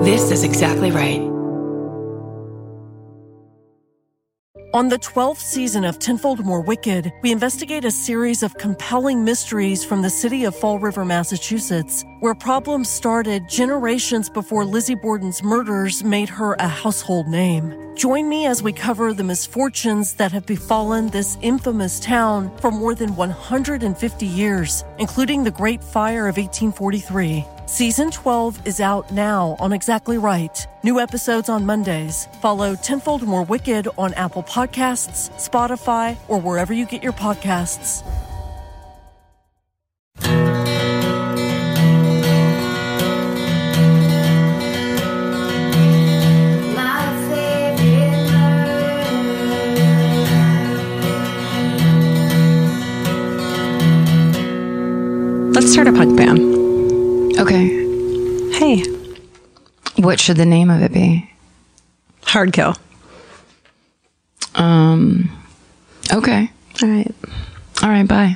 This is exactly right. On the 12th season of Tenfold More Wicked, we investigate a series of compelling mysteries from the city of Fall River, Massachusetts, where problems started generations before Lizzie Borden's murders made her a household name. Join me as we cover the misfortunes that have befallen this infamous town for more than 150 years, including the Great Fire of 1843. Season 12 is out now on Exactly Right. New episodes on Mondays. Follow Tenfold More Wicked on Apple Podcasts, Spotify, or wherever you get your podcasts. Let's start a punk band. Okay. Hey. What should the name of it be? Hardkill. Okay. All right. All right, bye.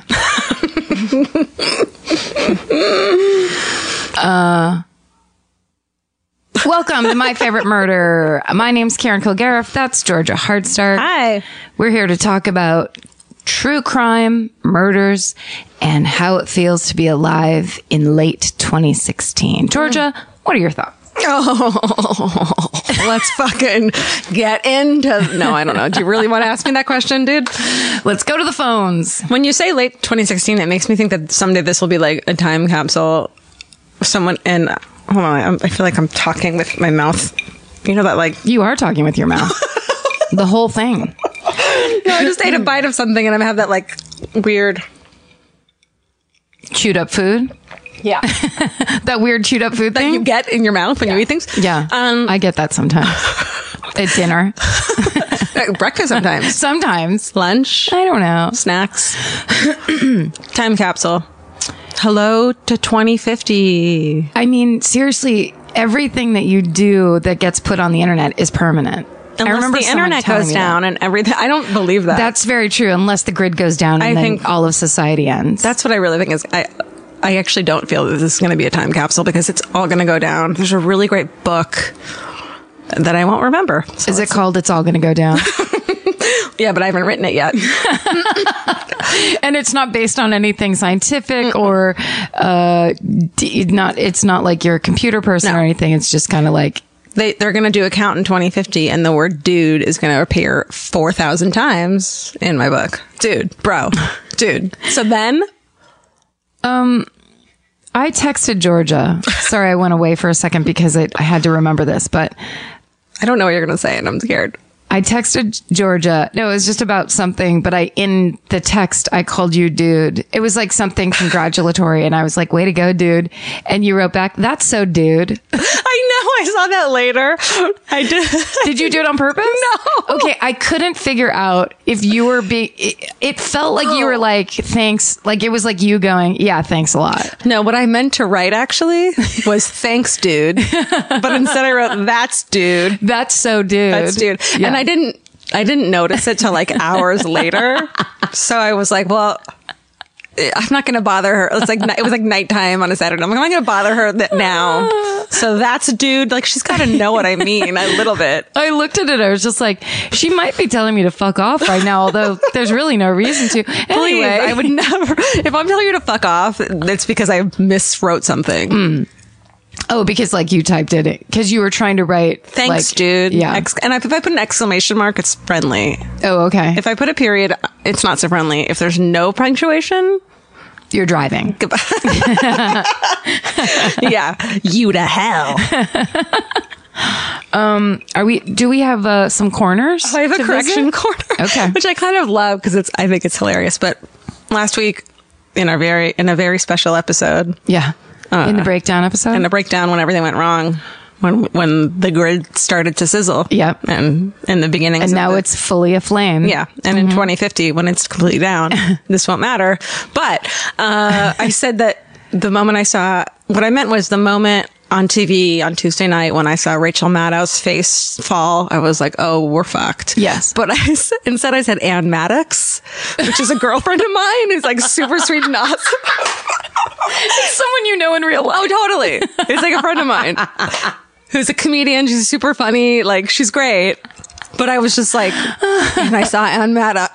Welcome to My Favorite Murder. My name's Karen Kilgariff. That's Georgia Hardstark. Hi. We're here to talk about true crime, murders, and how it feels to be alive in late 2016. Georgia, what are your thoughts? Oh, let's fucking get into... No, I don't know. Do you really want to ask me that question, dude? Let's go to the phones. When you say late 2016, it makes me think that someday this will be like a time capsule. Someone... And hold on. I feel like I'm talking with my mouth. You know that like... You are talking with your mouth. The whole thing. No, I just ate a bite of something and I have that like weird... Chewed up food? Yeah. That weird chewed up food that thing? you get in your mouth when you eat things? Yeah. I get that sometimes. At dinner. Breakfast sometimes. Sometimes. Lunch. I don't know. Snacks. Time capsule. Hello to 2050. I mean, seriously, everything that you do that gets put on the internet is permanent. Unless I remember the internet goes down and everything. I don't believe that. That's very true. Unless the grid goes down and then all of society ends. That's what I really think is. I actually don't feel that this is going to be a time capsule because it's all going to go down. There's a really great book that I won't remember. So is it called It's All Gonna Go Down? Yeah, but I haven't written it yet. And it's not based on anything scientific or it's not like you're a computer person or anything. It's just kind of like they're going to do a count in 2050 and the word dude is going to appear 4,000 times in my book. Dude, bro, dude. So then I texted Georgia. Sorry, I went away for a second because I had to remember this, but I don't know what you're going to say and I'm scared. I texted Georgia. No, it was just about something, but in the text, I called you dude. It was like something congratulatory. And I was like, way to go, dude. And you wrote back, that's so dude. I know. I saw that later. I did. Did you do it on purpose? No. Okay. I couldn't figure out if you were it felt like you were like, thanks. Like it was like you going, yeah, thanks a lot. No, what I meant to write actually was thanks, dude. But instead I wrote, that's dude. That's so dude. That's dude. Yeah. And I didn't notice it till like hours later. So I was like, well, I'm not going to bother her. It was like nighttime on a Saturday. I'm not going to bother her now. So that's dude. Like she's got to know what I mean a little bit. I looked at it. I was just like, she might be telling me to fuck off right now, although there's really no reason to. Anyway, please, I would never. If I'm telling you to fuck off, it's because I miswrote something. Mm. Oh, because like you typed it because you were trying to write thanks, like, dude. Yeah. And if I put an exclamation mark, it's friendly. Oh, okay. If I put a period, it's not so friendly. If there's no punctuation, you're driving. Goodbye. Yeah. You to hell. Do we have some corners? I have a correction corner. Okay. Which I kind of love because I think it's hilarious. But last week in a very special episode. Yeah. In the breakdown episode? In the breakdown when everything went wrong. When the grid started to sizzle. Yep. And in the beginning. And now it's fully aflame. Yeah. And in 2050, when it's completely down, this won't matter. But I said that the moment I saw, what I meant was the moment on TV on Tuesday night when I saw Rachel Maddow's face fall, I was like, oh, we're fucked. Yes. But instead I said Ann Maddox, which is a girlfriend of mine who's like super sweet and awesome. Someone you know in real life. Oh, totally. It's like a friend of mine. who's a comedian. She's super funny. Like, she's great. But I was just like, and I saw Ann Maddox,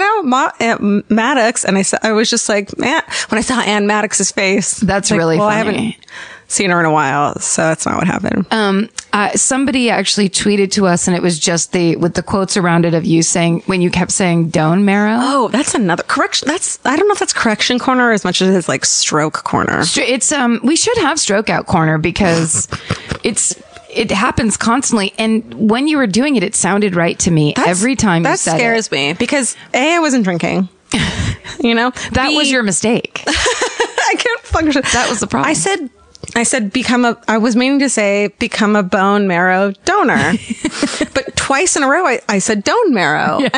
and I was just like, man, when I saw Ann Maddox's face, That's like, really well, funny. I haven't seen her in a while, so that's not what happened. Somebody actually tweeted to us, and it was just with the quotes around it of you saying, when you kept saying "Bone marrow." Oh, that's another correction. I don't know if that's correction corner as much as it's like stroke corner. It's we should have stroke out corner because it happens constantly. And when you were doing it, it sounded right to me every time you said it. That scares me because A, I wasn't drinking. You know, That was your mistake. I can't function. That was the problem. I said I was meaning to say become a bone marrow donor, but twice in a row I said bone marrow, and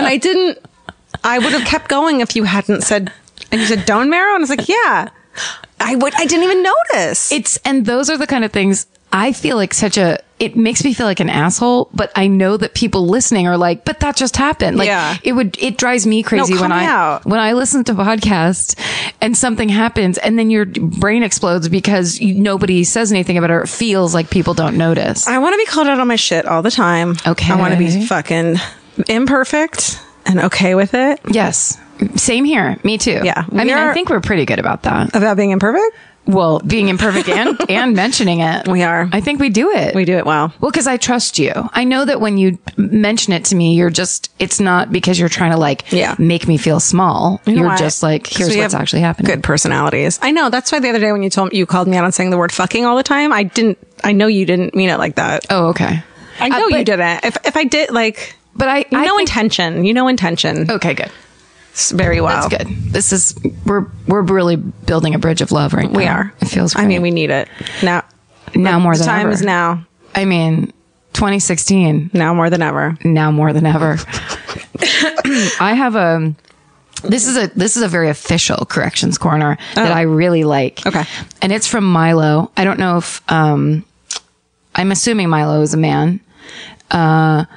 I would have kept going if you hadn't said, and you said bone marrow, and I was like, yeah, I didn't even notice. And those are the kind of things I feel like it makes me feel like an asshole, but I know that people listening are like, but that just happened. Like, yeah. It drives me crazy No, when I listen to podcasts and something happens and then your brain explodes because nobody says anything about it or it feels like people don't notice. I want to be called out on my shit all the time. Okay. I want to be fucking imperfect and okay with it. Yes. Same here. Me too. Yeah. I think we're pretty good about that. About being imperfect? Well, being imperfect and mentioning it. We are. I think we do it. We do it well. Well, because I trust you. I know that when you mention it to me, it's not because you're trying to make me feel small. You're why? just like, here's We what's have actually happening. Good personalities. I know. That's why the other day when you called me out on saying the word fucking all the time, I know you didn't mean it like that. Oh, okay. I know you didn't. If I did, like, but I think- intention. You know intention. Okay, good. Very well. That's good. We're really building a bridge of love right now. We are. It feels great. I mean, we need it now. Now more The than time ever. is now. I mean, 2016. Now more than ever. Now more than ever. I have this is a very official corrections corner that I really like. Okay. And it's from Milo. I don't know if I'm assuming Milo is a man. And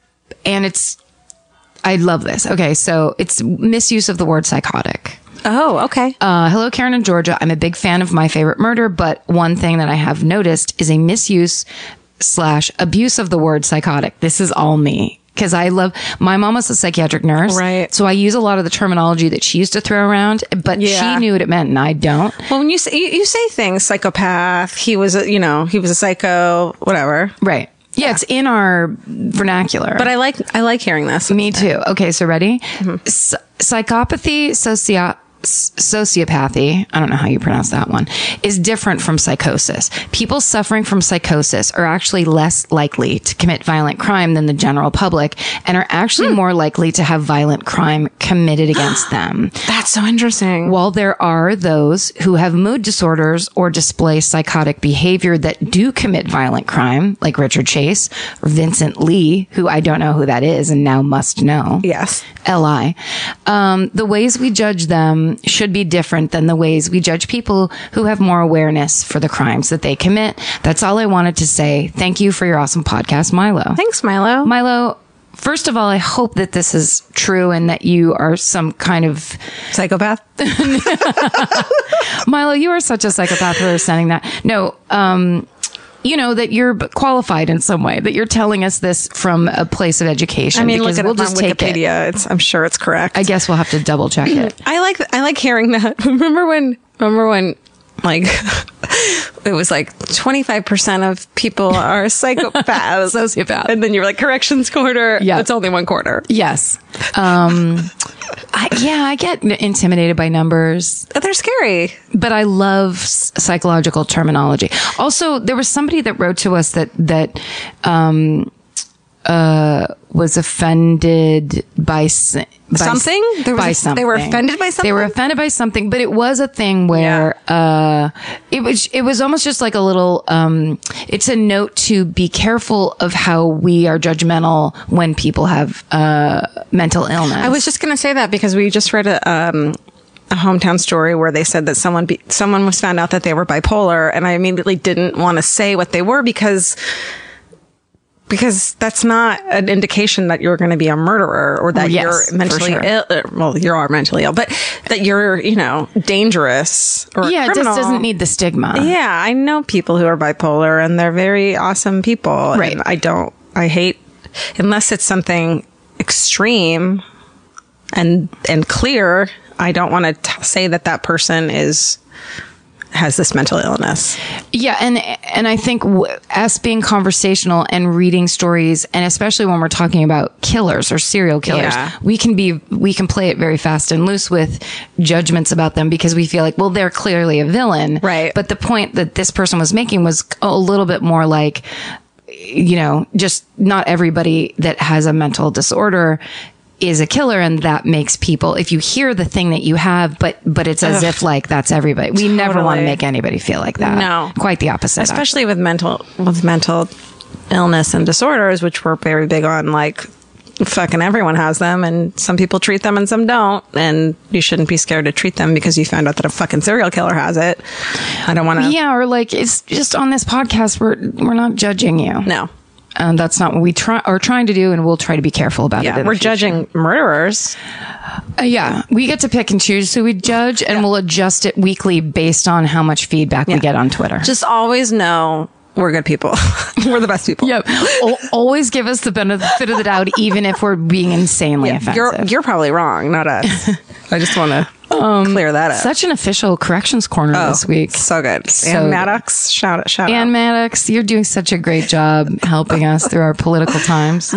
I love this. Okay, so it's misuse of the word psychotic. Oh, okay. Hello, Karen and Georgia. I'm a big fan of My Favorite Murder, but one thing that I have noticed is a misuse / abuse of the word psychotic. This is all me. Because my mom was a psychiatric nurse. Right. So I use a lot of the terminology that she used to throw around, but she knew what it meant and I don't. Well, when you say things, psychopath, he was a psycho, whatever. Right. Yeah, it's in our vernacular. But I like hearing this. Me too. Okay, so ready? Psychopathy, sociopathy, I don't know how you pronounce that one, is different from psychosis. People suffering from psychosis are actually less likely to commit violent crime than the general public and are actually more likely to have violent crime committed against them. That's so interesting. While there are those who have mood disorders or display psychotic behavior that do commit violent crime, like Richard Chase or Vincent Lee, who I don't know who that is and now must know. Yes. L.I. The ways we judge them should be different than the ways we judge people who have more awareness for the crimes that they commit. That's all I wanted to say. Thank you for your awesome podcast, Milo. Thanks, Milo. Milo, first of all, I hope that this is true and that you are some kind of psychopath. Milo, you are such a psychopath for sending that. No, that you're qualified in some way, that you're telling us this from a place of education. I mean, because look at we'll it just on take Wikipedia. it. I'm sure it's correct. I guess we'll have to double check it. I like hearing that. Remember when like it was like 25% of people are psychopaths, Sociopath. and then you were like corrections corner. Yeah, it's only one quarter. Yes. I get intimidated by numbers. They're scary. But I love psychological terminology. Also, there was somebody that wrote to us that was offended by something. They were offended by something. They were offended by something, but it was a thing where it was almost just like a little. It's a note to be careful of how we are judgmental when people have mental illness. I was just going to say that because we just read a hometown story where they said that someone was found out that they were bipolar, and I immediately didn't want to say what they were because because that's not an indication that you're going to be a murderer or that yes, you're mentally for sure. ill. Well, you are mentally ill, but that you're, dangerous or Yeah, it criminal. just doesn't need the stigma. Yeah, I know people who are bipolar and they're very awesome people. Right. And I hate, unless it's something extreme and clear, I don't want to say that person has this mental illness. Yeah, and I think us being conversational and reading stories, and especially when we're talking about killers or serial killers, Yeah. we can play it very fast and loose with judgments about them because we feel like, well, they're clearly a villain, Right. But the point that this person was making was a little bit more like, just not everybody that has a mental disorder is a killer, and that makes people, if you hear the thing that you have, but it's as if like that's everybody. We never want to make anybody feel like that. No. Quite the opposite. Especially with mental illness and disorders, which we're very big on, like fucking everyone has them, and some people treat them and some don't, and you shouldn't be scared to treat them because you found out that a fucking serial killer has it. I don't want to. Yeah, or like it's just on this podcast we're not judging you. No. And that's not what we are trying to do, and we'll try to be careful about it. Yeah, in the we're future. judging murderers. Yeah, we get to pick and choose who we judge, and we'll adjust it weekly based on how much feedback we get on Twitter. Just always know we're good people. We're the best people. Yep. Always give us the benefit of the doubt, even if we're being insanely offensive. You're probably wrong, not us. I just want to clear that up. Such an official corrections corner this week. So good. So Ann good. Maddox, shout Ann out. Maddox, you're doing such a great job helping us through our political times.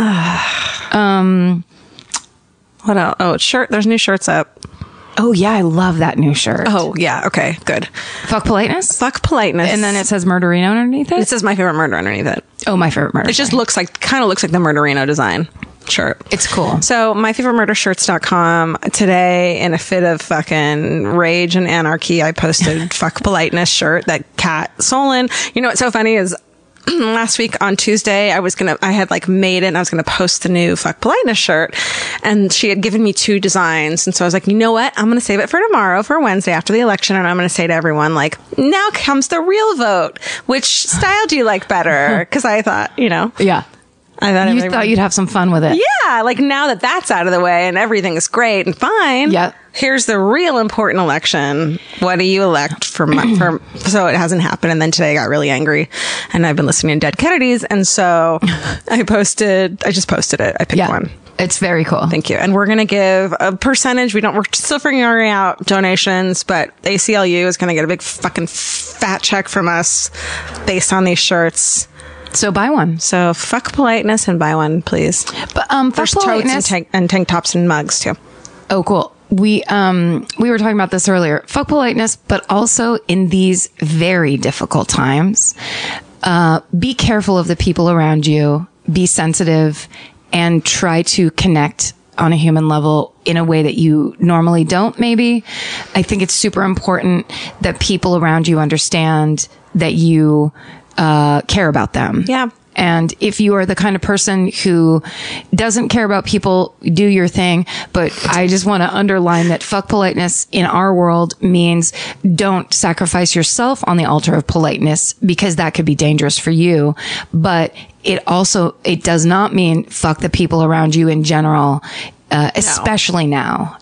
What else? Oh, shirt. There's new shirts up. Oh yeah, I love that new shirt. Oh, yeah. Okay, good. Fuck politeness. Fuck politeness. And then it says Murderino underneath it it. says my favorite murder underneath it. Oh, my favorite murder. It just kind of looks like the Murderino design shirt. It's cool. So myfavoritemurdershirts.com today, in a fit of fucking rage and anarchy, I posted fuck politeness shirt that Kat Solon. You know what's so funny is last week on Tuesday, I had like made it and I was going to post the new fuck politeness shirt, and she had given me 2 designs. And so I was like, you know what? I'm going to save it for tomorrow, for Wednesday after the election. And I'm going to say to everyone, like, now comes the real vote. Which style do you like better? Cause I thought, Yeah. I thought You thought you'd have some fun with it. yeah, like now that that's out of the way and everything is great and fine. Yeah. Here's the real important election. What do you elect so it hasn't happened. And then today I got really angry, and I've been listening to Dead Kennedys. And so I just posted it. I picked one. It's very cool. Thank you. And we're going to give a percentage. We're still figuring out donations, but ACLU is going to get a big fucking fat check from us based on these shirts. So buy one. So fuck politeness and buy one, please. But There's fuck totes politeness. and tank tops and mugs too. Oh, cool. We were talking about this earlier. Fuck politeness, but also in these very difficult times, be careful of the people around you. Be sensitive and try to connect on a human level in a way that you normally don't. Maybe I think it's super important that people around you understand that you care about them. Yeah. And if you are the kind of person who doesn't care about people, do your thing. But I just want to underline that fuck politeness in our world means don't sacrifice yourself on the altar of politeness, because that could be dangerous for you. But it does not mean fuck the people around you in general. Especially now,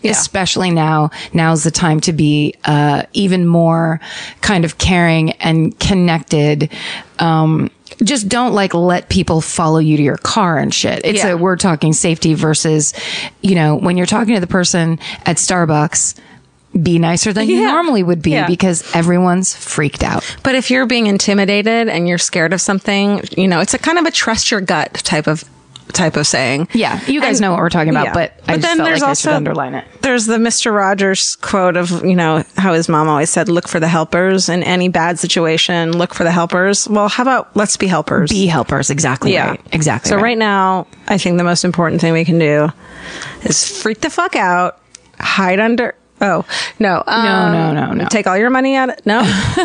now's the time to be, even more kind of caring and connected. Just don't let people follow you to your car and shit. We're talking safety versus, when you're talking to the person at Starbucks, be nicer than you normally would be, because everyone's freaked out. But if you're being intimidated and you're scared of something, it's a kind of a trust your gut type of saying. Yeah, you guys know what we're talking about, but I just felt like I should underline it. There's the Mr. Rogers quote of, how his mom always said, look for the helpers in any bad situation. Look for the helpers. Well, how about let's be helpers? Be helpers. Exactly. Yeah. Right. Exactly. So right now, I think the most important thing we can do is freak the fuck out, hide under. Oh, no. No. Take all your money out. No.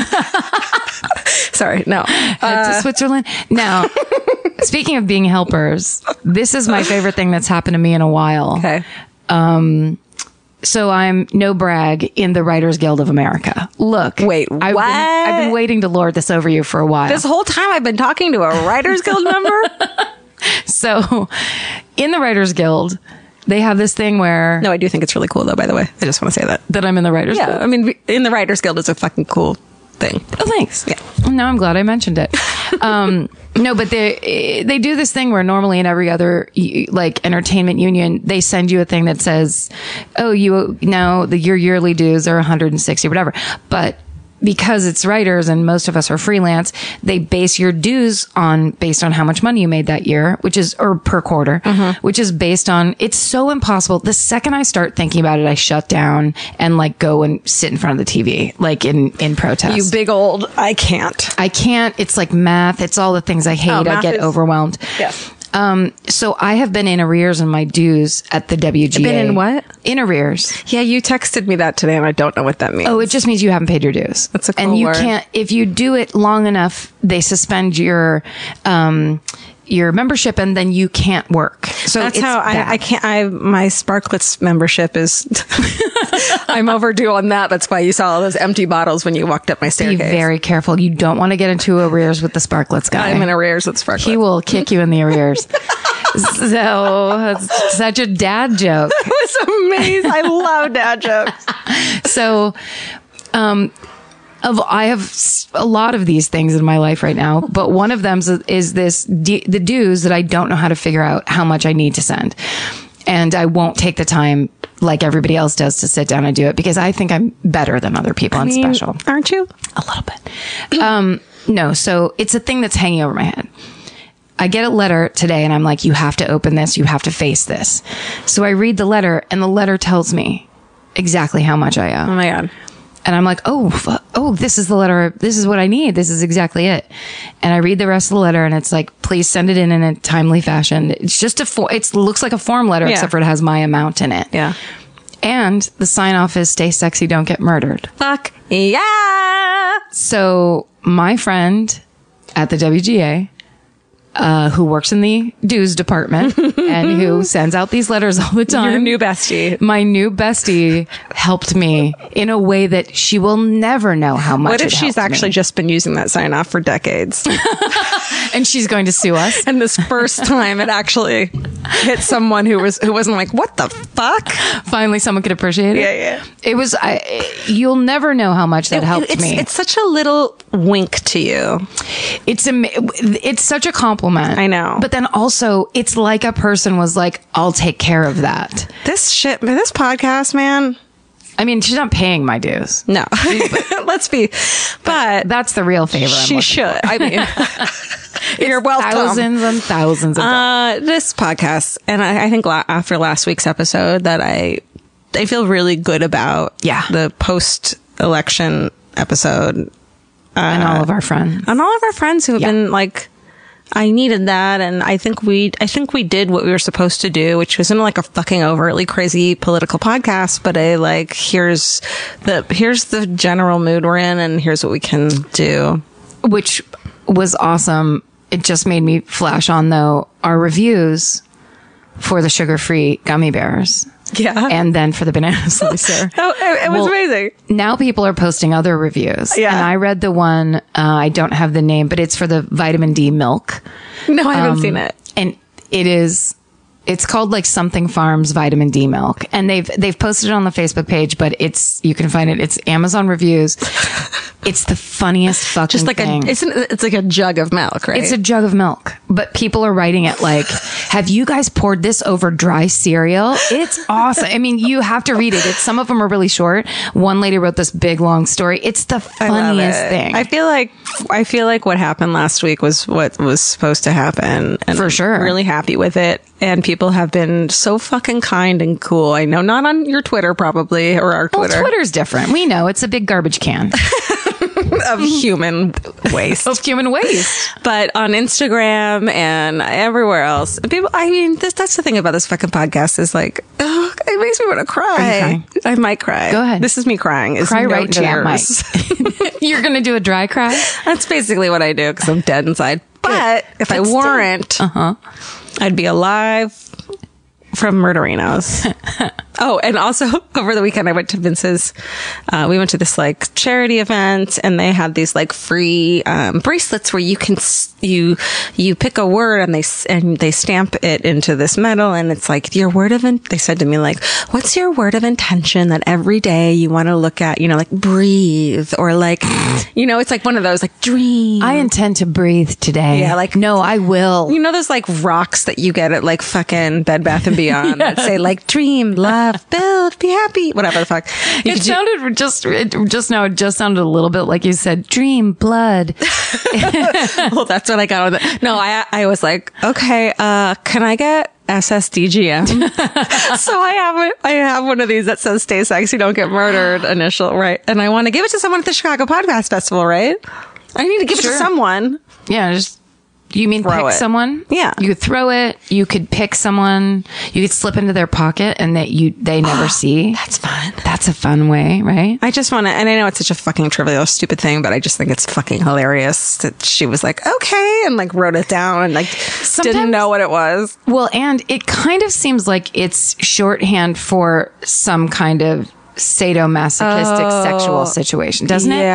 Sorry. No. Head to Switzerland. Now, speaking of being helpers, this is my favorite thing that's happened to me in a while. Okay. So I'm no brag in the Writers Guild of America. Look. Wait, I've been waiting to lord this over you for a while. This whole time I've been talking to a Writers Guild member. So in the Writers Guild, they have this thing where... No, I do think it's really cool, though, by the way. I just want to say that. That I'm in the Writers Guild? Yeah, I mean, in the Writers Guild is a fucking cool thing. Oh, thanks. Yeah. No, I'm glad I mentioned it. No, but they do this thing where normally in every other like entertainment union, they send you a thing that says, oh, your yearly dues are 160, whatever. But because it's writers and most of us are freelance, they base your dues based on how much money you made that year, or per quarter, which is based on, it's so impossible. The second I start thinking about it, I shut down and like go and sit in front of the TV, like in protest. You big old, I can't. It's like math. It's all the things I hate. I get overwhelmed. Yes. So I have been in arrears in my dues at the WGA. Been in what? In arrears. Yeah, you texted me that today and I don't know what that means. Oh, it just means you haven't paid your dues. That's a cool And you word. can't, if you do it long enough, they suspend your membership and then you can't work. So that's it's how bad. I can't, my Sparklets membership is, I'm overdue on that. That's why you saw all those empty bottles when you walked up my Be staircase. very careful. You don't want to get into arrears with the Sparklets guy. I'm in arrears with Sparklets. He will kick you in the arrears. So it's such a dad joke. It was amazing. I love dad jokes. So, I have a lot of these things in my life right now, but one of them is the dues that I don't know how to figure out how much I need to send. And I won't take the time like everybody else does to sit down and do it because I think I'm better than other people and special. Aren't you? A little bit. No, so it's a thing that's hanging over my head. I get a letter today and I'm like, you have to open this. You have to face this. So I read the letter and the letter tells me exactly how much I owe. Oh my God. And I'm like, oh, this is the letter. This is what I need. This is exactly it. And I read the rest of the letter and it's like, please send it in a timely fashion. It's just it looks like a form letter, except for it has my amount in it. Yeah. And the sign off is stay sexy, don't get murdered. Fuck yeah. So my friend at the WGA, who works in the dues department and who sends out these letters all the time. Your new bestie. My new bestie helped me in a way that she will never know how much. What if it she's helped actually me. just been using that sign off for decades? And she's going to sue us. And this first time it actually hit someone who wasn't like, what the fuck? Finally, someone could appreciate it. Yeah. It was. You'll never know how much that helped me. It's such a little wink to you. It's such a compliment. I know. But then also, it's like a person was like, "I'll take care of that." This podcast, man. I mean, she's not paying my dues. No, let's be. But That's the real favor. she should. I mean, you're welcome. Thousands and thousands of dollars. This podcast, and I think after last week's episode, that I feel really good about. Yeah. The post-election episode, And all of our friends. and all of our friends who have been like, I needed that, and I think we did what we were supposed to do, which wasn't like a fucking overtly crazy political podcast, but here's the general mood we're in, and here's what we can do. Which was awesome. It just made me flash on, though, our reviews for the sugar-free gummy bears. Yeah. And then for the banana slicer. It was amazing. Now people are posting other reviews. Yeah. And I read the one, I don't have the name, but it's for the vitamin D milk. No, I haven't seen it. And it's called like Something Farms Vitamin D Milk. And they've posted it on the Facebook page, but you can find it. It's Amazon reviews. It's the funniest fucking Just like thing. it's like a jug of milk, right? It's a jug of milk, but people are writing it like, have you guys poured this over dry cereal? It's awesome. I mean, you have to read it. Some of them are really short. One lady wrote this big, long story. It's the funniest thing. I feel like what happened last week was what was supposed to happen. And For sure. I'm really happy with it. And people have been so fucking kind and cool. I know, not on your Twitter probably, or our Twitter. Well, Twitter's different. We know it's a big garbage can of human waste. of human waste. But on Instagram and everywhere else, people, I mean, that's the thing about this fucking podcast is like, oh, it makes me want to cry. Are you crying? I might cry. Go ahead. This is me crying. It's Cry no right into tears. that mic. You're going to do a dry cry? That's basically what I do because I'm dead inside. But if I weren't, I'd be alive from Murderinos. Oh, and also over the weekend, I went to Vince's, we went to this like charity event, and they had these like free, bracelets where you can, you pick a word and they stamp it into this metal, and it's like your word of, they said to me like, what's your word of intention that every day you want to look at, like breathe, or like, it's like one of those like dream. I intend to breathe today. Yeah, like, no, I will. Those like rocks that you get at like fucking Bed Bath & Beyond that say like dream, love, build, be happy, whatever the fuck. It sounded just sounded a little bit like you said dream, blood. Well, that's what I got on it. No, I was like, okay, can I get SSDGM? So I have one of these that says stay sexy, don't get murdered initial, right? And I want to give it to someone at the Chicago Podcast Festival, right? I need to give it to someone. Yeah, you mean throw pick it. someone? Yeah. You could throw it. You could pick someone. You could slip into their pocket and they never see. That's fun. That's a fun way, right? I just want to, and I know it's such a fucking trivial, stupid thing, but I just think it's fucking hilarious that she was like, okay, and like wrote it down and like didn't know what it was. Well, and it kind of seems like it's shorthand for some kind of sadomasochistic sexual situation, doesn't it?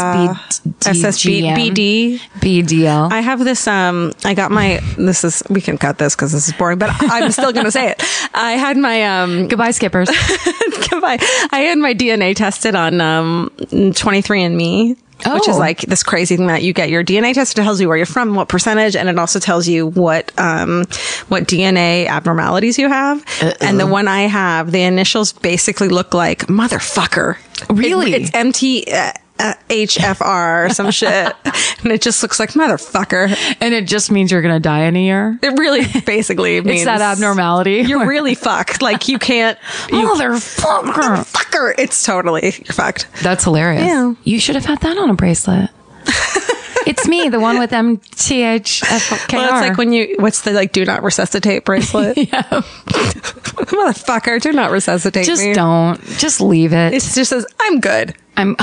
SSBD. BDL. I have this, we can cut this because this is boring, but I'm still going to say it. I had my, Goodbye, skippers. goodbye. I had my DNA tested on, 23andMe. Which is like this crazy thing that you get your DNA test. It tells you where you're from, what percentage, and it also tells you what DNA abnormalities you have. And the one I have, the initials basically look like motherfucker. Really? It's HFR or some shit. And it just looks like motherfucker. And it just means you're going to die in a year? It really basically means it's that abnormality. You're really fucked. Like you can't. Motherfucker. It's totally, you're fucked. That's hilarious. Yeah. You should have had that on a bracelet. It's me, the one with MTHFKR. Well, it's like when what's the like do not resuscitate bracelet? Yeah. Motherfucker, do not resuscitate just me. Just don't. Just leave it. It just says, I'm good. My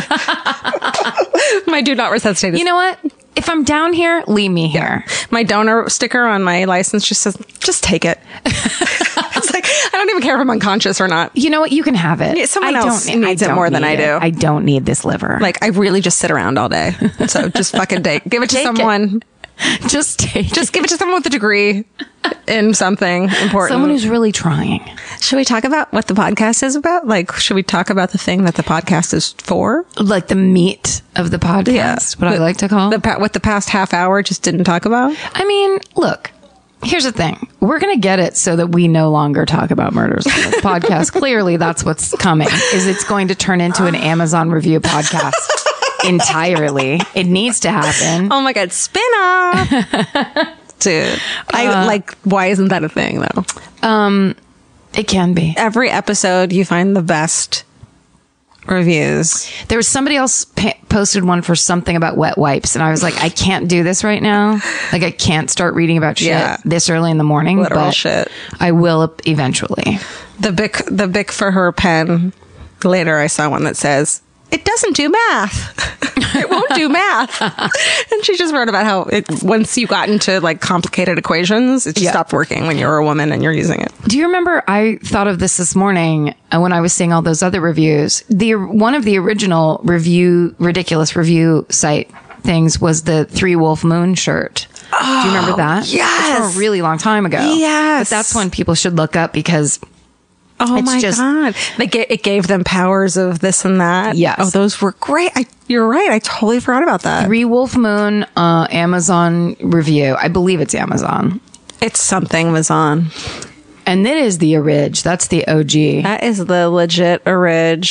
do not resuscitate is, you know what? If I'm down here, leave me here. My donor sticker on my license just says, just take it. It's like, I don't even care if I'm unconscious or not. You know what? You can have it. Yeah, someone else needs it more than I do. I don't need this liver. Like, I really just sit around all day. So just fucking give it to someone. Just give it to someone with a degree in something important. Someone who's really trying. Should we talk about what the podcast is about? Like, should we talk about the thing that the podcast is for? Like the meat of the podcast, yeah. What I like to call what the past half hour just didn't talk about? I mean, look, here's the thing. We're going to get it so that we no longer talk about murders on this podcast. Clearly, that's what's coming, is it's going to turn into an Amazon review podcast. Entirely. It needs to happen. Oh my God, spin-off. Dude, why isn't that a thing though? It can be. Every episode you find the best reviews. There was somebody else posted one for something about wet wipes, and I was like, I can't do this right now. Like, I can't start reading about shit this early in the morning. Literal but shit. I will eventually. The Bic for her pen. Later, I saw one that says, it doesn't do math. It won't do math. And she just wrote about how once you got into like complicated equations, it just stopped working when you're a woman and you're using it. Do you remember, I thought of this morning when I was seeing all those other reviews. One of the original ridiculous review site things was the 3 Wolf Moon shirt. Do you remember that? Yes. It's from a really long time ago. Yes. But that's one people should look up because... Oh my God. It gave them powers of this and that. Yes. Oh, those were great. You're right. I totally forgot about that. 3 Wolf Moon Amazon review. I believe it's Amazon. It's something Amazon. And that is the orig. That's the OG. That is the legit orig.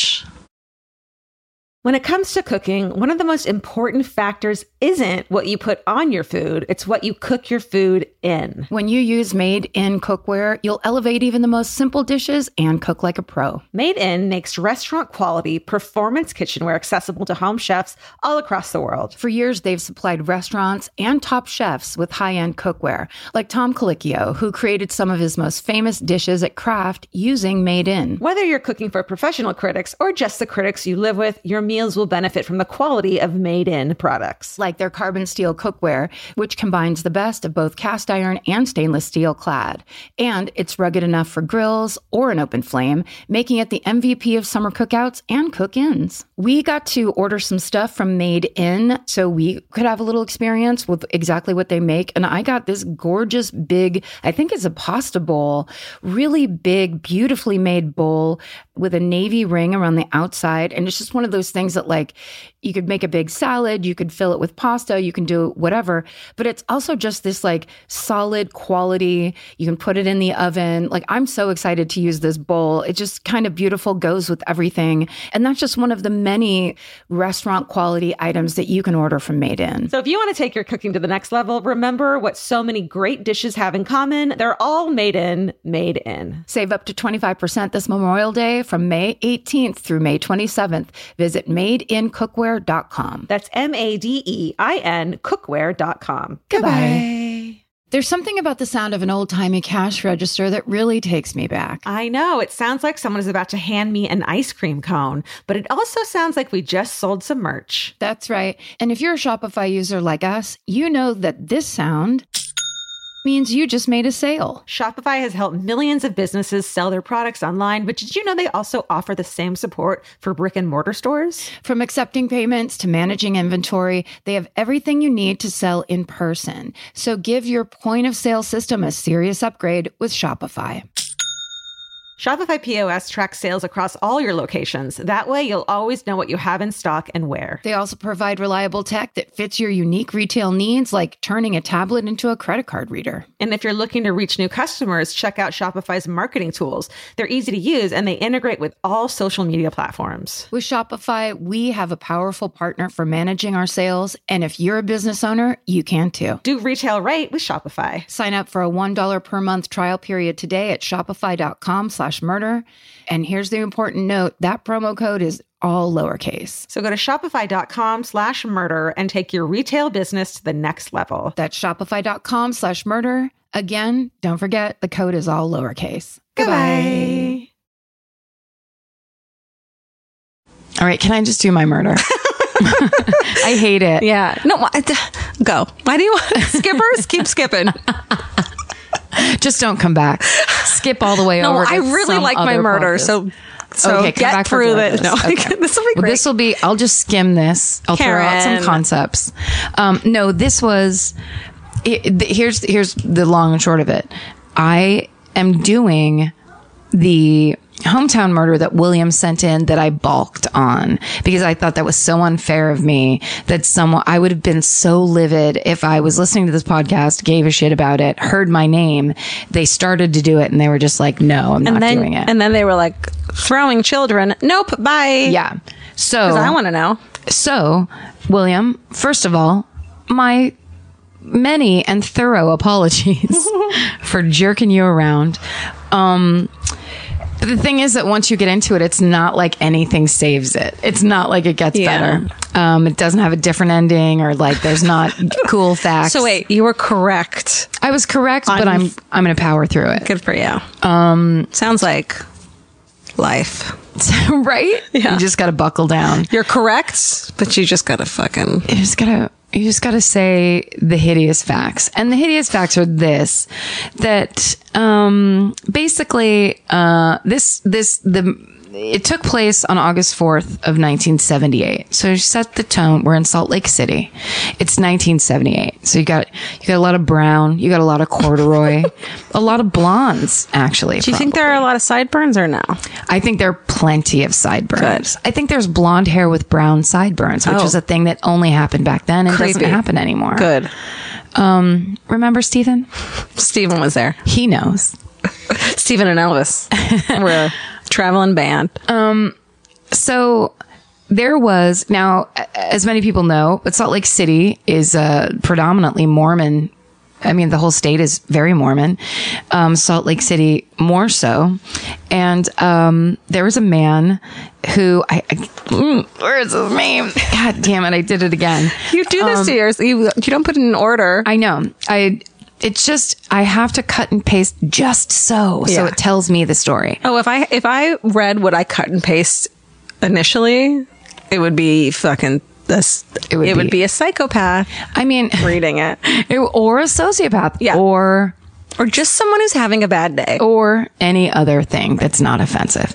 When it comes to cooking, one of the most important factors isn't what you put on your food, it's what you cook your food in. When you use Made In cookware, you'll elevate even the most simple dishes and cook like a pro. Made In makes restaurant quality performance kitchenware accessible to home chefs all across the world. For years, they've supplied restaurants and top chefs with high-end cookware, like Tom Colicchio, who created some of his most famous dishes at Kraft using Made In. Whether you're cooking for professional critics or just the critics you live with, your meal meals will benefit from the quality of made-in products. Like their carbon steel cookware, which combines the best of both cast iron and stainless steel clad. And it's rugged enough for grills or an open flame, making it the MVP of summer cookouts and cook-ins. We got to order some stuff from Made In so we could have a little experience with exactly what they make. And I got this gorgeous big, I think it's a pasta bowl, really big, beautifully made bowl with a navy ring around the outside. And it's just one of those things that like you could make a big salad, you could fill it with pasta, you can do whatever. But it's also just this like solid quality. You can put it in the oven. Like I'm so excited to use this bowl. It just kind of beautiful, goes with everything. And that's just one of the many restaurant quality items that you can order from Made In. So if you want to take your cooking to the next level, remember what so many great dishes have in common. They're all made in, made in. Save up to 25% this Memorial Day from May 18th through May 27th. Visit madeincookware.com. That's MADEIN cookware.com. Goodbye. There's something about the sound of an old-timey cash register that really takes me back. I know. It sounds like someone is about to hand me an ice cream cone, but it also sounds like we just sold some merch. That's right. And if you're a Shopify user like us, you know that this sound means you just made a sale. Shopify has helped millions of businesses sell their products online, but did you know they also offer the same support for brick and mortar stores? From accepting payments to managing inventory, they have everything you need to sell in person. So give your point of sale system a serious upgrade with Shopify. Shopify POS tracks sales across all your locations. That way, you'll always know what you have in stock and where. They also provide reliable tech that fits your unique retail needs, like turning a tablet into a credit card reader. And if you're looking to reach new customers, check out Shopify's marketing tools. They're easy to use, and they integrate with all social media platforms. With Shopify, we have a powerful partner for managing our sales. And if you're a business owner, you can too. Do retail right with Shopify. Sign up for a $1 per month trial period today at shopify.com/murder. And here's the important note, that promo code is all lowercase. So go to shopify.com/murder and take your retail business to the next level. That's shopify.com/murder. Again, don't forget the code is all lowercase. Goodbye. All right, can I just do my murder? I hate it. Yeah. No, go. Why do you want skippers? Keep skipping. Just don't come back. Skip all the way over. No, I really like my murder. So okay, come get back through this. this. No, Okay. this will be great. Well, this will be, I'll just skim this. I'll throw out some Karen. concepts. No, this was, here's the long and short of it. I am doing the hometown murder that William sent in that I balked on because I thought that was so unfair of me that I would have been so livid if I was listening to this podcast, gave a shit about it, heard my name. They started to do it and they were just like, no, I'm not doing it. And then they were like throwing children. Nope. Bye. Yeah. So 'Cause I want to know. So, William, first of all, my many and thorough apologies for jerking you around. But the thing is that once you get into it, it's not like anything saves it. It's not like it gets better. It doesn't have a different ending or like there's not cool facts. So wait, you were correct. I was correct, but I'm going to power through it. Good for you. Sounds like life. Right? Yeah. You just got to buckle down. You're correct, but you just got to fucking... You just got to say the hideous facts. And the hideous facts are that basically it took place on August 4th of 1978. So you set the tone. We're in Salt Lake City. It's 1978. So you got a lot of brown, you got a lot of corduroy, a lot of blondes, actually. Do you think there are a lot of sideburns or no? I think there are plenty of sideburns. Good. I think there's blonde hair with brown sideburns, which is a thing that only happened back then and doesn't happen anymore. Good. Remember Stephen? Stephen was there. He knows. Stephen and Elvis were a traveling band. So there was, now, as many people know, but Salt Lake City is predominantly Mormon. I mean, the whole state is very Mormon. Salt Lake City more so. And there was a man who, where is his name? God damn it, I did it again. You do this to yours. You don't put it in order. I know. It's just, I have to cut and paste just so it tells me the story. Oh, if I read what I cut and paste initially, it would be fucking this. It would be a psychopath. I mean, reading it. Or a sociopath. Yeah. Or just someone who's having a bad day. Or any other thing that's not offensive.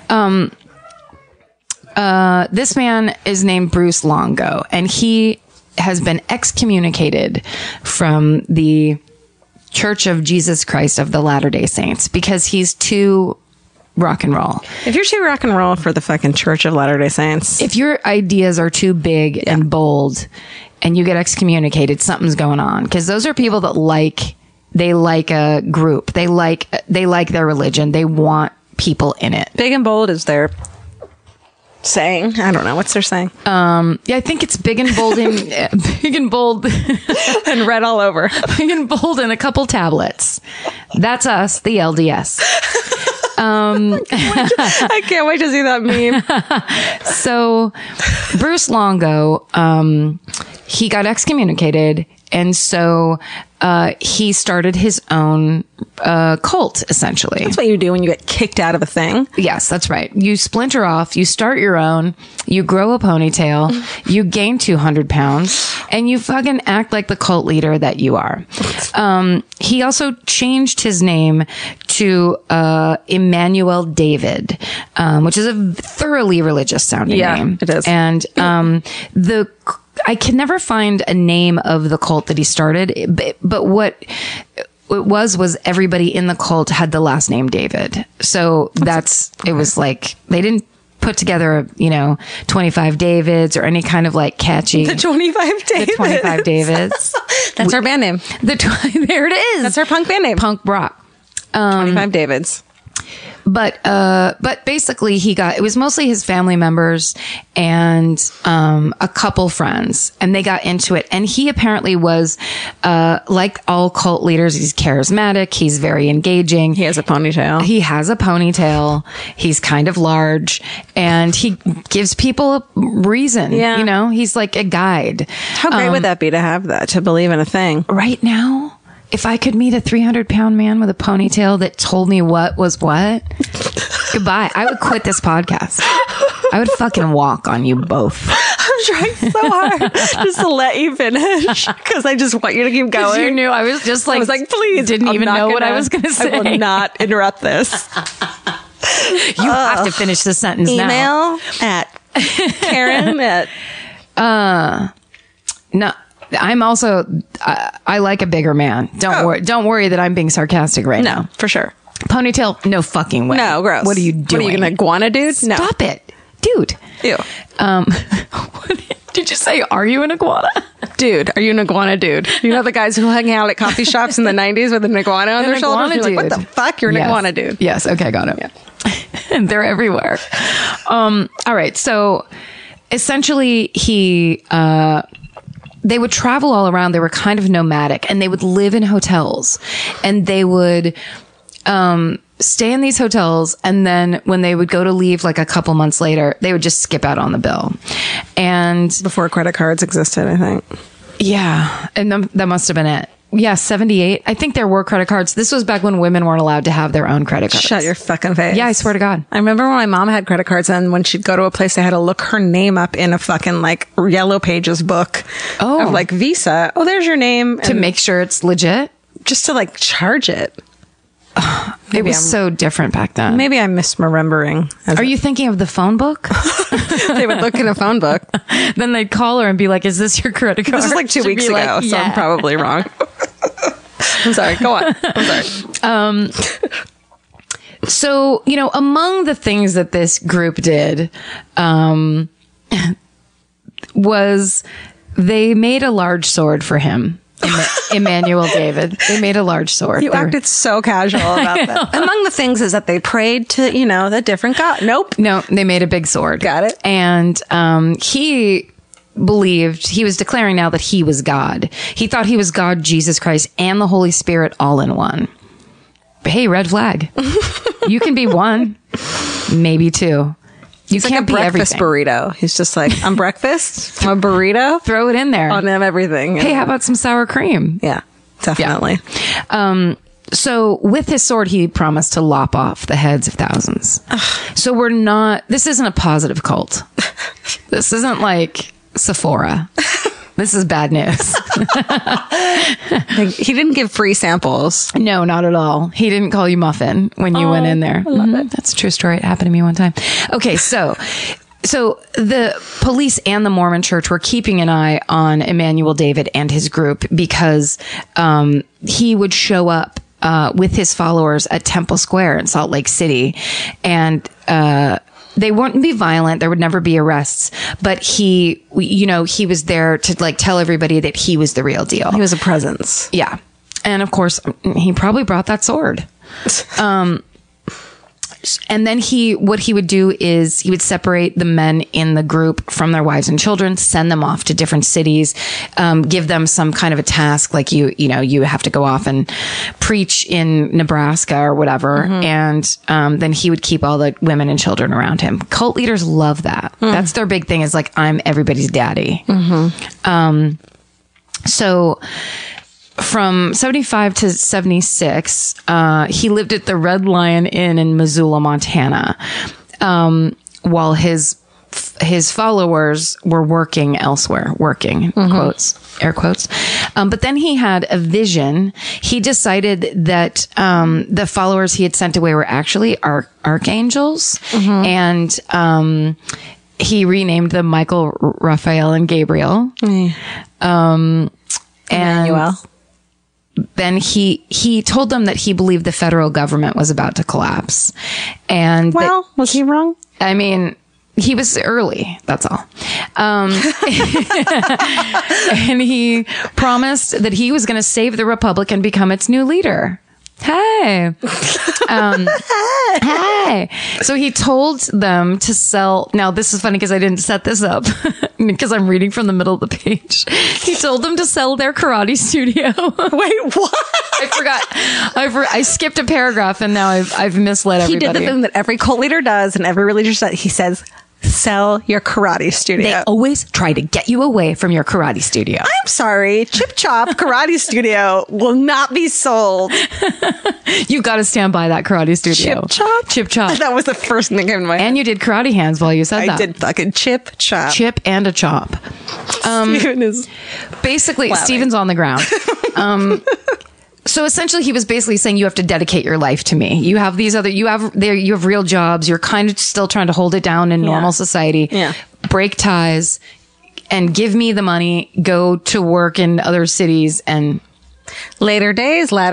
This man is named Bruce Longo, and he has been excommunicated from the Church of Jesus Christ of the Latter-day Saints because he's too rock and roll. If you're too rock and roll for the fucking Church of Latter-day Saints. If your ideas are too big and bold and you get excommunicated, something's going on. Because those are people that they like a group. They like their religion. They want people in it. Big and bold is their saying. I don't know. What's their saying? Yeah, I think it's big and bold big and bold and red all over. Big and bold and a couple tablets. That's us, the LDS. I can't wait to see that meme. So Bruce Longo, he got excommunicated, and so he started his own cult, essentially. That's what you do when you get kicked out of a thing. Yes, that's right. You splinter off, you start your own, you grow a ponytail, you gain 200 pounds, and you fucking act like the cult leader that you are. He also changed his name to Emmanuel David, which is a thoroughly religious sounding name. It is. And I can never find a name of the cult that he started, but what it was everybody in the cult had the last name David. So it was like, they didn't put together, 25 Davids or any kind of like catchy. The 25 Davids. The 25 Davids. That's our band name. There it is. That's our punk band name. Punk rock. 25 Davids. But basically it was mostly his family members and, a couple friends, and they got into it. And he apparently was, like all cult leaders, he's charismatic. He's very engaging. He has a ponytail. He's kind of large, and he gives people a reason. Yeah. He's like a guide. How great would that be to have that, to believe in a thing? Right now, if I could meet a 300-pound man with a ponytail that told me what was what, goodbye. I would quit this podcast. I would fucking walk on you both. I'm trying so hard just to let you finish because I just want you to keep going. You knew I was just like, please. Didn't even know what I was going to say. I will not interrupt this. You have to finish the sentence now. Email at Karen at... No. I'm also, I like a bigger man. Don't worry that I'm being sarcastic right now. No, for sure. Ponytail, no fucking way. No, gross. What are you doing? What are you, an iguana dude? No. Stop it. Dude. Ew. Did you say, are you an iguana? Dude, are you an iguana dude? You know the guys who hang out at coffee shops in the 90s with an iguana on their shoulders? You're like, what the fuck? You're an iguana dude. Yes. Okay. Got it. Yeah. And they're everywhere. All right. So essentially they would travel all around. They were kind of nomadic, and they would live in hotels, and they would stay in these hotels. And then when they would go to leave, like a couple months later, they would just skip out on the bill. And before credit cards existed, I think. Yeah. And that must have been it. Yeah, 78. I think there were credit cards. This was back when women weren't allowed to have their own credit cards. Shut your fucking face. Yeah, I swear to God. I remember when my mom had credit cards, and when she'd go to a place, they had to look her name up in a fucking like Yellow Pages book of like Visa. Oh, there's your name. To make sure it's legit? Just to like charge it. It was so different back then. Maybe I'm misremembering. Are you thinking of the phone book? They would look in a phone book. Then they'd call her and be like, is this your credit card? This was like 2 weeks ago, like, so I'm probably wrong. I'm sorry. Go on. I'm sorry. So, among the things that this group did, was they made a large sword for him. Emmanuel David. They made a large sword. You acted so casual about that. Among the things is that they prayed to, the different God. Nope. No, they made a big sword. Got it. And he believed, he was declaring now that he was God. He thought he was God, Jesus Christ, and the Holy Spirit all in one. But hey, red flag. You can be one, maybe two. You It's can't like a be breakfast everything. burrito. He's just like, I'm breakfast, I'm a burrito. Throw it in there. On them everything. Hey, how about some sour cream? Yeah, definitely. So with his sword, he promised to lop off the heads of thousands. So this isn't a positive cult. This isn't like Sephora. This is bad news. He didn't give free samples. No, not at all. He didn't call you muffin when you went in there. That's a true story. It happened to me one time. Okay, so the police and the Mormon Church were keeping an eye on Emmanuel David and his group because he would show up with his followers at Temple Square in Salt Lake City, and they wouldn't be violent. There would never be arrests, but he was there to like tell everybody that he was the real deal. He was a presence. Yeah. And of course, he probably brought that sword. And then what he would do is he would separate the men in the group from their wives and children, send them off to different cities, give them some kind of a task, like you have to go off and preach in Nebraska or whatever. And then he would keep all the women and children around him. Cult leaders love that. That's their big thing, is like, I'm everybody's daddy. So from 75 to 76, he lived at the Red Lion Inn in Missoula, Montana, while his followers were working elsewhere, air quotes. But then he had a vision. He decided that the followers he had sent away were actually archangels. And he renamed them Michael, Raphael, and Gabriel. Emmanuel. Then he told them that he believed the federal government was about to collapse. And was he wrong? I mean, he was early. That's all. And he promised that he was going to save the republic and become its new leader. Hey. Hey. So he told them to sell. Now, this is funny because I didn't set this up because I'm reading from the middle of the page. He told them to sell their karate studio. Wait, what? I forgot. I skipped a paragraph and now I've misled everybody. He did the thing that every cult leader does and every religious does. He says, sell your karate studio. They always try to get you away from your karate studio. I'm sorry. Chip Chop Karate Studio will not be sold. You've got to stand by that karate studio. Chip Chop. That was the first thing that came to my head. And you did karate hands while you said that. I did fucking Chip Chop. Chip and a chop. Steven is basically laughing. Steven's on the ground. So essentially, he was basically saying you have to dedicate your life to me. You have you have real jobs. You're kind of still trying to hold it down in normal society. Yeah. Break ties and give me the money. Go to work in other cities and latter days. Come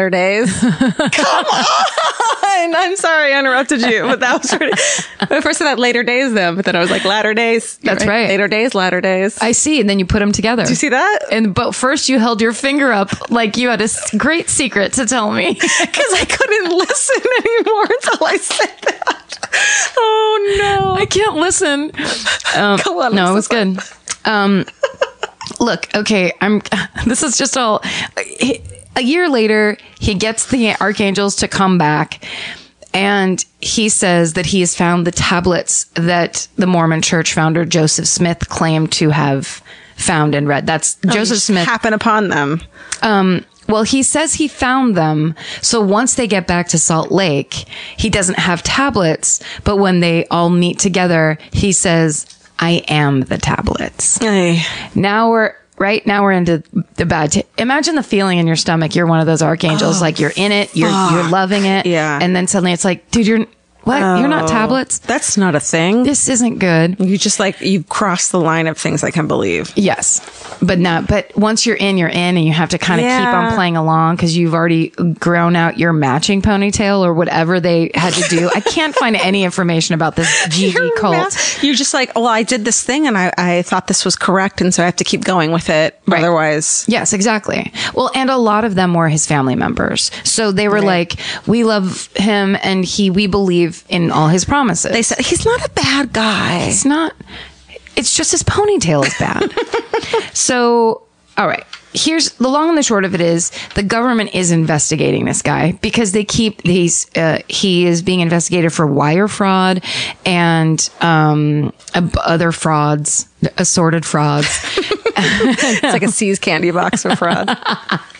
on! I'm sorry I interrupted you, but that was pretty. I first said that later days, though, but then I was like latter days. That's right. Latter days. I see, and then you put them together. Do you see that? But first you held your finger up like you had a great secret to tell me because I couldn't listen anymore until I said that. Oh no, I can't listen. Go on. No, it was good. Look, okay, this is just all. A year later, he gets the archangels to come back, and he says that he has found the tablets that the Mormon Church founder Joseph Smith claimed to have found and read. That's Joseph Smith. Happen upon them. Well, he says he found them. So once they get back to Salt Lake, he doesn't have tablets, but when they all meet together, he says, I am the tablets. Hey. Now we're into the bad. Imagine the feeling in your stomach. You're one of those archangels. Like you're in it. You're loving it. Yeah. And then suddenly it's like, dude, you're not tablets. That's not a thing. This isn't good. You just you cross the line of things I can believe. Yes. But once you're in and you have to kind of keep on playing along because you've already grown out your matching ponytail or whatever they had to do. I can't find any information about this GD cult. You're just like, well, I did this thing and I thought this was correct. And so I have to keep going with it. Right. Otherwise. Yes, exactly. Well, and a lot of them were his family members. So they were like, we love him and we believe in all his promises. They said, he's not a bad guy. He's not. It's just his ponytail is bad. So, all right. Here's the long and the short of it is the government is investigating this guy because they keep he is being investigated for wire fraud and other frauds, assorted frauds. It's like a See's candy box for fraud.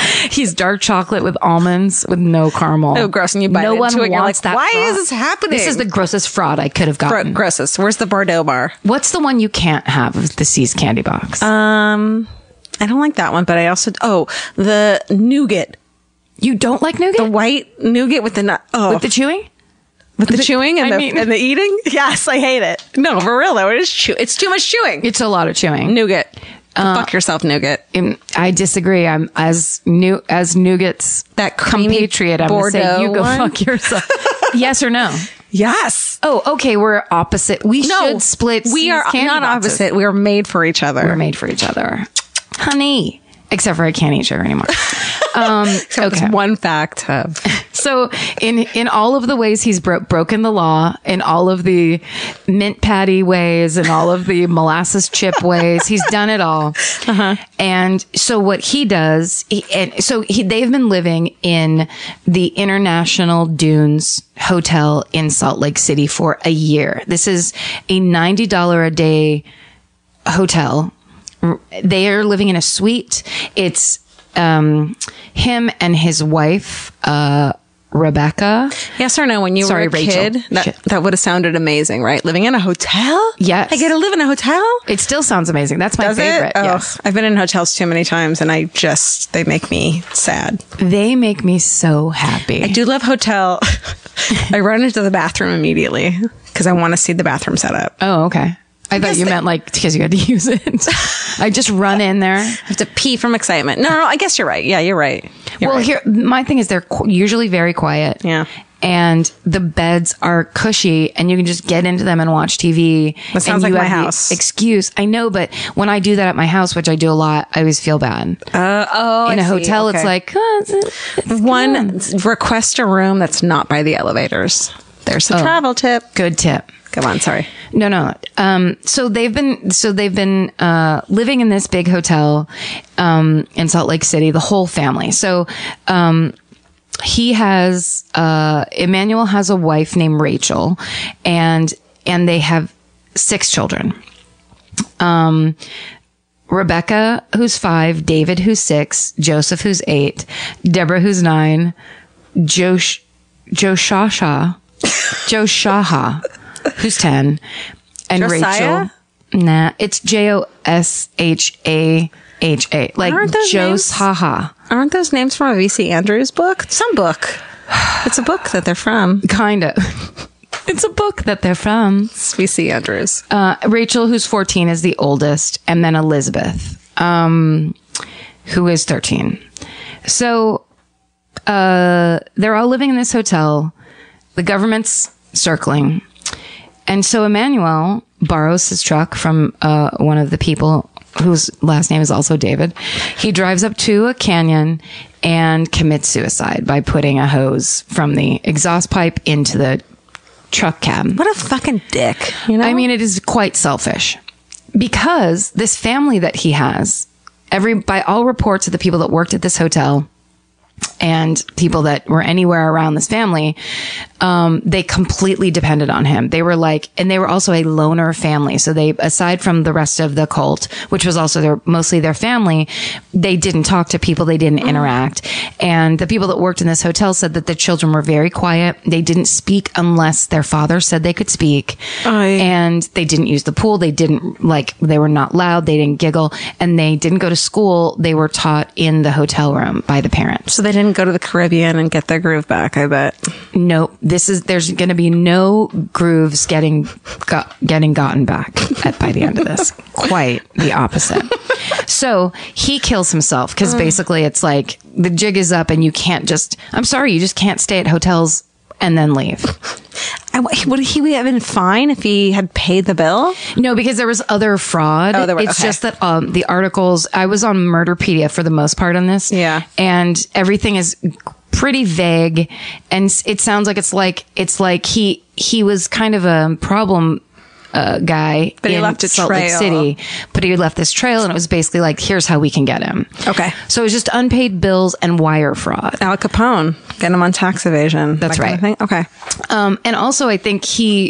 He's dark chocolate with almonds with no caramel. Oh, gross. And you bite no into one it and you're wants like, that why fraud. is this happening? This is the grossest fraud I could have gotten. Grossest. Where's the Bordeaux bar? What's the one you can't have of the See's candy box? I don't like that one, but I also, the nougat. You don't like nougat? The white nougat with the nut. Oh. With the chewing? With the chewing and and the eating? Yes, I hate it. No, for real though. It's too much chewing. It's a lot of chewing. Nougat. Fuck yourself, nougat. I disagree. I'm as nougat's That creamy compatriot. I'm going to say Bordeaux you go one? fuck yourself. Yes or no? Yes. Oh, okay. We're opposite. We should split. We See's are candy not boxes. opposite. We are made for each other. We're made for each other, honey. Except for I can't eat sugar anymore. Okay. One fact of. So in all of the ways he's broken the law, in all of the mint patty ways and all of the molasses chip ways, he's done it all. And so what he does, they've been living in the International Dunes Hotel in Salt Lake City for a year. This is a $90 a day hotel. They are living in a suite. It's him and his wife, Rebecca. Yes or no? When you were a Rachel. kid, that would have sounded amazing, right? Living in a hotel? Yes. I get to live in a hotel? It still sounds amazing. That's my Does favorite. it? Oh, Yes. I've been in hotels too many times and they make me sad. They make me so happy. I do love hotel. I run into the bathroom immediately because I want to see the bathroom set up. Oh, okay. I thought you meant like because you had to use it. I just run in there. I have to pee from excitement. No, I guess you're right. Yeah, you're right. You're right. Here, my thing is they're usually very quiet. Yeah. And the beds are cushy and you can just get into them and watch TV. That sounds and like you my have the house. Excuse. I know, but when I do that at my house, which I do a lot, I always feel bad. In a hotel, it's like, it's one, request a room that's not by the elevators. There's a travel tip. good tip. Come on, sorry. No. So they've been living in this big hotel in Salt Lake City, the whole family. So he has Emmanuel has a wife named Rachel, and they have 6 children. Rebecca, who's 5, David, who's 6, Joseph, who's 8, Deborah, who's 9, Joshaha, who's 10, and Josiah? Rachel. Nah, it's Joshaha. Like Aren't those names- Joshaha. Aren't those names from a V.C. Andrews book? Some book. It's a book that they're from. Kind of. It's a book that they're from. It's V.C. Andrews. Rachel, who's 14, is the oldest, and then Elizabeth, who is 13. So they're all living in this hotel. The government's circling. And so Emmanuel borrows his truck from one of the people whose last name is also David. He drives up to a canyon and commits suicide by putting a hose from the exhaust pipe into the truck cab. What a fucking dick. You know? I mean, it is quite selfish because this family that he has, by all reports of the people that worked at this hotel and people that were anywhere around this family, they completely depended on him. They were and they were also a loner family. So they, aside from the rest of the cult, which was also mostly their family, they didn't talk to people. They didn't interact. And the people that worked in this hotel said that the children were very quiet. They didn't speak unless their father said they could speak. And they didn't use the pool. They didn't they were not loud. They didn't giggle, and they didn't go to school. They were taught in the hotel room by the parents. So they didn't go to the Caribbean and get their groove back, I bet. Nope. There's going to be no grooves getting gotten back by the end of this. Quite the opposite. So he kills himself because basically it's like the jig is up and you can't just can't stay at hotels and then leave. Would he have been fine if he had paid the bill? No, because there was other fraud. It's just that the articles, I was on Murderpedia for the most part on this. Yeah. And everything is pretty vague. And it sounds like it's like he was kind of a problem guy, but he in left a Salt Lake trail. City, but he left this trail, and it was basically like, here's how we can get him. Okay. So it was just unpaid bills and wire fraud. Al Capone, get him on tax evasion. That's that kind of right. thing? Okay. And also I think he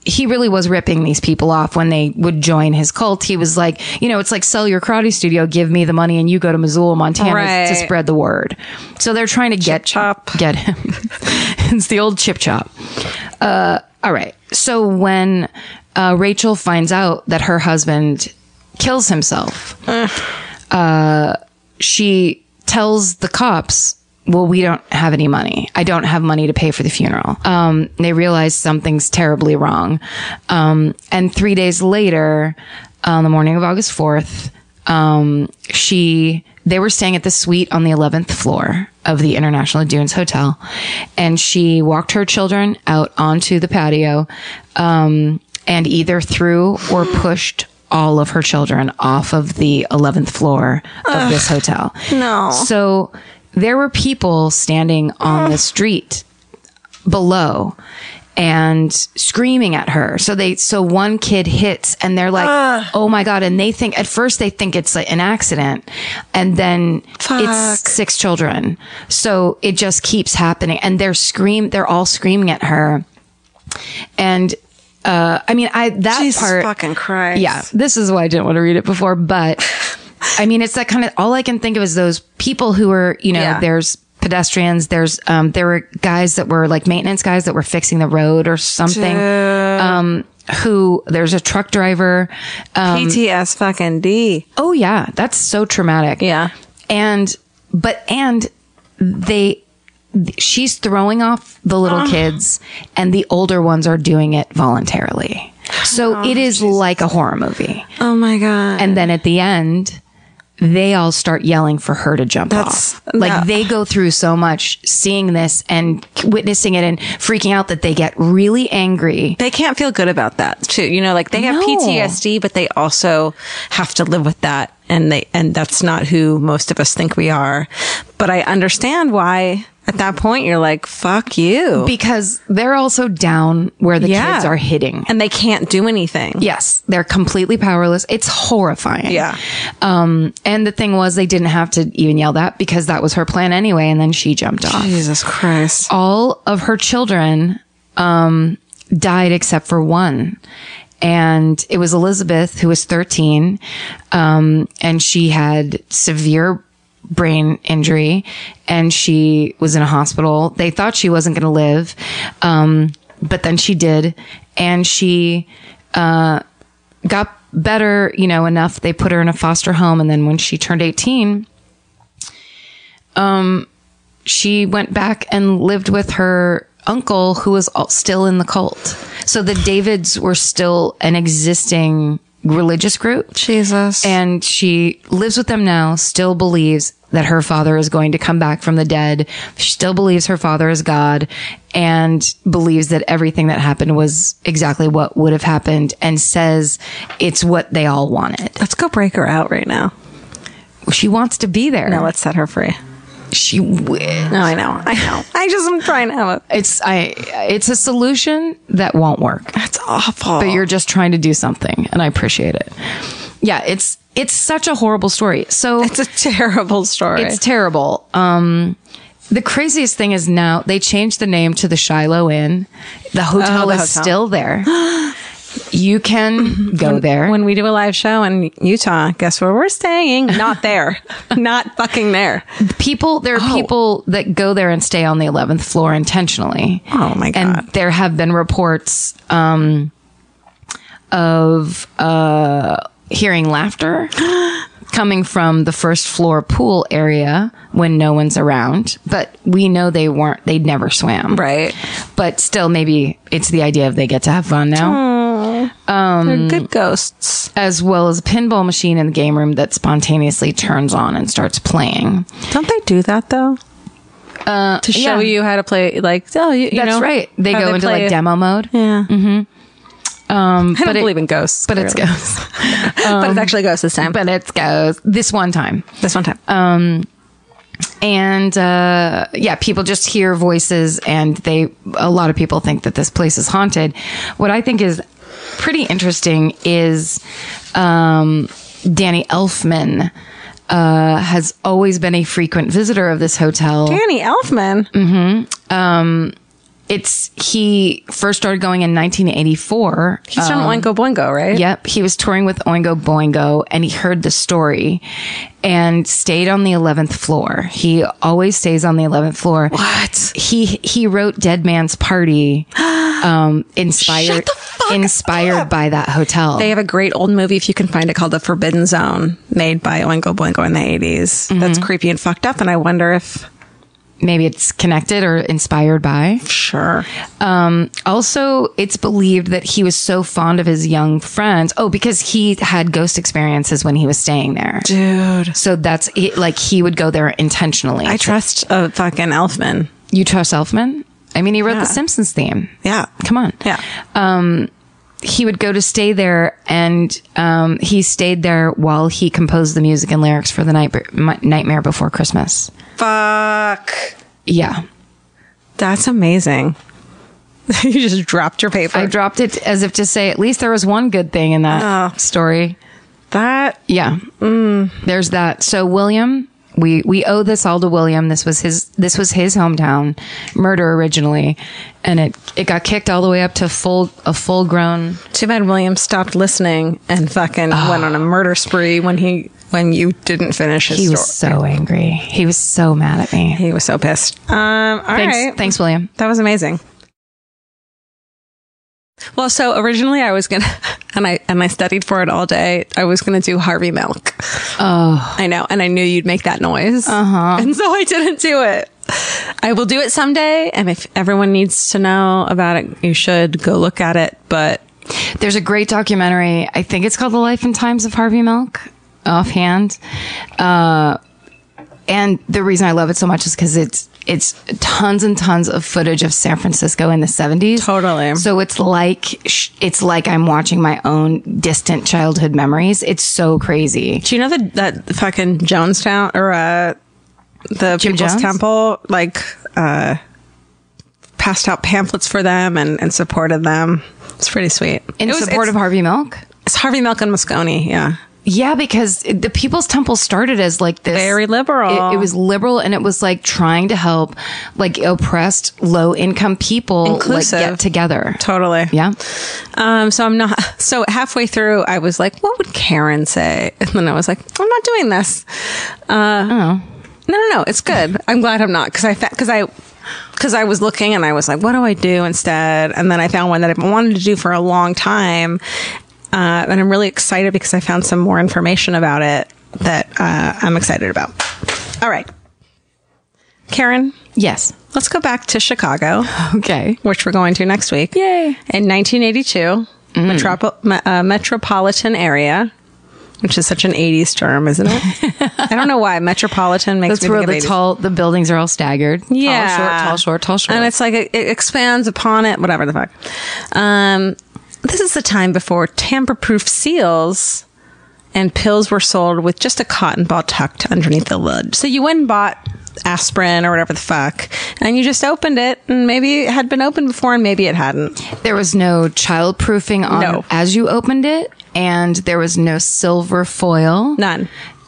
he really was ripping these people off when they would join his cult. He was like, it's like, sell your karate studio, give me the money, and you go to Missoula, Montana to spread the word. So they're trying to get him. It's the old chip chop. All right. So when Rachel finds out that her husband kills himself, she tells the cops, well, we don't have any money. I don't have money to pay for the funeral. They realize something's terribly wrong. And 3 days later, on the morning of August 4th, they were staying at the suite on the 11th floor of the International Dunes Hotel. And she walked her children out onto the patio, and either threw or pushed all of her children off of the 11th floor of this hotel. No. So there were people standing on the street below and screaming at her. So one kid hits and they're like, oh my God. And at first they think it's like an accident, and then it's 6 children. So it just keeps happening, and they're all screaming at her. And Jesus part, fucking Christ. yeah, this is why I didn't want to read it before, but I mean, it's that kind of, all I can think of is those people who are, there's pedestrians, there were guys that were like maintenance guys that were fixing the road or something. There's a truck driver. PTS fucking D. Oh yeah. That's so traumatic. Yeah. She's throwing off the little kids, and the older ones are doing it voluntarily. So it is like a horror movie. Oh my God. And then at the end, they all start yelling for her to jump off. Like they go through so much seeing this and witnessing it and freaking out that they get really angry. They can't feel good about that too. They have PTSD, but they also have to live with that. And that's not who most of us think we are. But I understand why at that point you're like, fuck you. Because they're also down where the kids are hitting. And they can't do anything. Yes. They're completely powerless. It's horrifying. Yeah. And the thing was, they didn't have to even yell that because that was her plan anyway. And then she jumped off. Jesus Christ. All of her children, died except for one. And it was Elizabeth, who was 13. And she had severe brain injury, and she was in a hospital. They thought she wasn't going to live. But then she did. And she, got better, enough. They put her in a foster home. And then when she turned 18, she went back and lived with her uncle, who was still in the cult. So the Davids were still an existing religious group. Jesus. And she lives with them now, still believes that her father is going to come back from the dead. She still believes her father is God, and believes that everything that happened was exactly what would have happened, and says it's what they all wanted. Let's go break her out right now. She wants to be there. No, let's set her free. She will. No, I know. I'm trying to have it's a solution that won't work. That's awful. But you're just trying to do something, and I appreciate it. Yeah, it's such a horrible story. So it's a terrible story. It's terrible. The craziest thing is now they changed the name to the Shiloh Inn. The hotel is still there. You can go there. When we do a live show in Utah, guess where we're staying? Not there. Not fucking there. There are people that go there and stay on the 11th floor intentionally. Oh my God. And there have been reports of hearing laughter coming from the first floor pool area when no one's around. But we know they never swam. Right. But still, maybe it's the idea of they get to have fun now. They're good ghosts. As well as a pinball machine in the game room that spontaneously turns on and starts playing. Don't they do that though? To show you how to play, like, that's right. They go into like demo mode. Yeah. Mm-hmm. I don't believe in ghosts. But it's ghosts. But it's actually ghosts this time. But it's ghosts. This one time. And people just hear voices, and a lot of people think that this place is haunted. What I think is pretty interesting is Danny Elfman has always been a frequent visitor of this hotel. Danny Elfman? Mm-hmm. He first started going in 1984. He's from Oingo Boingo, right? Yep. He was touring with Oingo Boingo and he heard the story and stayed on the 11th floor. He always stays on the 11th floor. What? He wrote Dead Man's Party, inspired by that hotel. They have a great old movie, if you can find it, called The Forbidden Zone, made by Oingo Boingo in the 80s. That's creepy and fucked up. And I wonder if... Maybe it's connected or inspired by. Sure. Also, it's believed that he was so fond of his young friends. Oh, because he had ghost experiences when he was staying there. Dude. So that's it, like he would go there intentionally. I trust a fucking Elfman. You trust Elfman? I mean, he wrote the Simpsons theme. Yeah. Come on. Yeah. He would go to stay there, and he stayed there while he composed the music and lyrics for the Nightmare Before Christmas. Fuck. Yeah. That's amazing. You just dropped your paper. I dropped it as if to say, at least there was one good thing in that story. That. Yeah. There's that. So William, we owe this all to William. This was his hometown. Murder originally. And it got kicked all the way up to a full grown. Too bad William stopped listening and fucking went on a murder spree when you didn't finish his story. He was so angry. He was so mad at me. He was so pissed. All right. Thanks, William. That was amazing. Well, so originally I was gonna, and I studied for it all day. I was gonna do Harvey Milk. Oh, I know, and I knew you'd make that noise. And so I didn't do it. I will do it someday, and if everyone needs to know about it, you should go look at it. But there's a great documentary. I think it's called The Life and Times of Harvey Milk. Offhand, and the reason I love it so much is because it's tons and tons of footage of San Francisco in the 70s. Totally. So it's like I'm watching my own distant childhood memories. It's so crazy. Do you know that fucking Jonestown or the Jim People's Jones? Temple passed out pamphlets for them and supported them? It's pretty sweet. In support of Harvey Milk? It's Harvey Milk and Moscone, yeah. Yeah, because the People's Temple started as like this very liberal. It was liberal, and it was like trying to help like oppressed, low income people inclusive. Like, get together. Totally. Yeah. So halfway through, I was like, "What would Karen say?" And then I was like, "I'm not doing this." No, it's good. I'm glad I'm not because I was looking and I was like, "What do I do instead?" And then I found one that I've wanted to do for a long time. And I'm really excited because I found some more information about it that I'm excited about. All right. Karen? Yes. Let's go back to Chicago. Okay. Which we're going to next week. Yay. In 1982, metropolitan area, which is such an 80s term, isn't it? I don't know why. Metropolitan makes That's me where think of the buildings are all staggered. Yeah. Tall, short. And it's like it expands upon it, whatever the fuck. This is the time before tamper-proof seals and pills were sold with just a cotton ball tucked underneath the lid. So you went and bought aspirin or whatever the fuck, and you just opened it, and maybe it had been opened before and maybe it hadn't. There was no child-proofing on as you opened it, and there was no silver foil. None.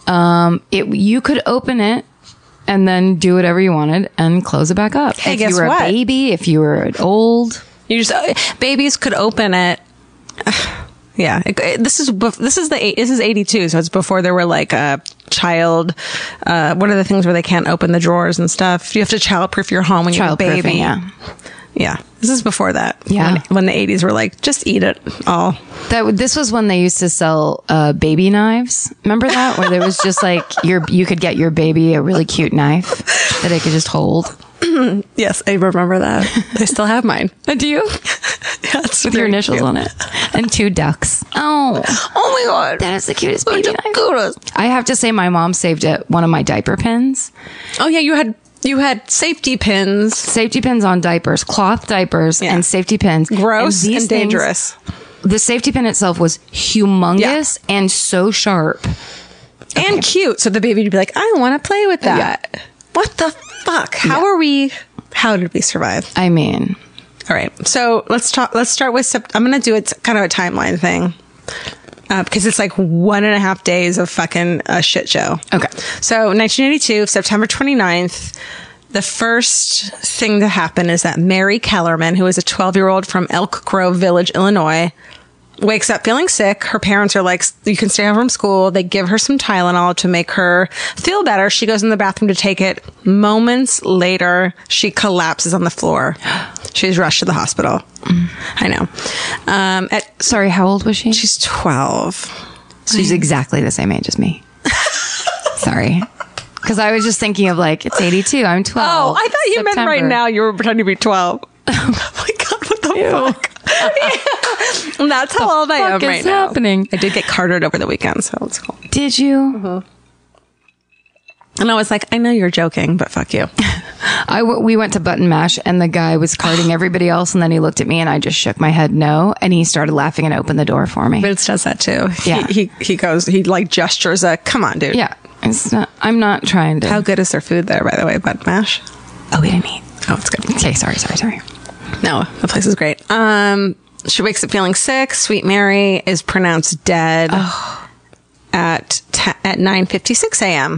You could open it and then do whatever you wanted and close it back up. Hey, if guess you were what? a baby, if you were old. You just babies could open it. Yeah, this is 82, so it's before there were like a child. What are the things where they can't open the drawers and stuff? You have to childproof your home when you're a baby. Yeah. This is before that. Yeah, when the 80s were like, just eat it all. This was when they used to sell baby knives. Remember that, where there was just like you could get your baby a really cute knife that it could just hold. Yes, I remember that. I still have mine. Do you? Yeah, with your initials on it and 2 ducks. Oh my god, that is the cutest baby knife. I have to say, my mom saved one of my diaper pins. Oh yeah, you had safety pins. Safety pins on diapers, cloth diapers, and safety pins. Gross and dangerous. The safety pin itself was humongous and so sharp. And cute. So the baby would be like, I want to play with that. Yeah. What the fuck? How did we survive? I mean. All right. So let's start with, I'm going to do it kind of a timeline thing. Because it's like 1.5 days of fucking a shit show. Okay. So 1982, September 29th, the first thing to happen is that Mary Kellerman, who is a 12-year-old from Elk Grove Village, Illinois, wakes up feeling sick. Her parents are like, you can stay home from school. They give her some Tylenol to make her feel better. She goes in the bathroom to take it. Moments later, she collapses on the floor. She's rushed to the hospital. I know. Sorry, how old was she? She's 12. She's exactly the same age as me. Sorry. Because I was just thinking of like, it's 82. I'm 12. Oh, I thought you meant right September. now you were pretending to be 12. Oh my God, what the fuck? Yeah. That's how old I am fuck right is now. happening? I did get carted over the weekend, so it's cool. Did you? And I was like, I know you're joking, but fuck you. We went to Button Mash and the guy was carding everybody else. And then he looked at me and I just shook my head no. And he started laughing and opened the door for me. Vince does that too. Yeah. He goes, he like gestures a, come on, dude. Yeah. It's not, I'm not trying to. How good is their food there, by the way, Button Mash? Oh, we didn't eat. Oh, it's good. Okay. Sorry. No, the place is great. She wakes up feeling sick. Sweet Mary is pronounced dead at 9:56 a.m.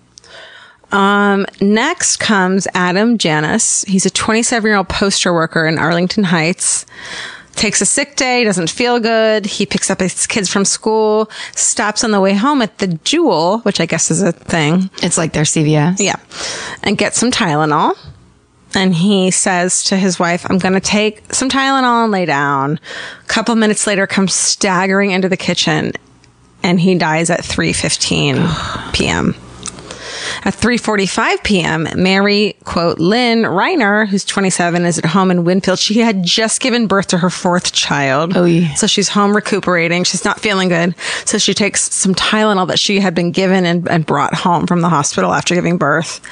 Next comes Adam Janus. He's a 27-year-old poster worker in Arlington Heights. Takes a sick day, doesn't feel good. He picks up his kids from school, stops on the way home at the Jewel, which I guess is a thing. It's like their CVS. Yeah. And gets some Tylenol. And he says to his wife, I'm going to take some Tylenol and lay down. A couple minutes later, comes staggering into the kitchen and he dies at 3:15 p.m. At 3:45 p.m., Mary, quote, Lynn Reiner, who's 27, is at home in Winfield. She had just given birth to her fourth child. Oh, yeah. So she's home recuperating. She's not feeling good. So she takes some Tylenol that she had been given and brought home from the hospital after giving birth.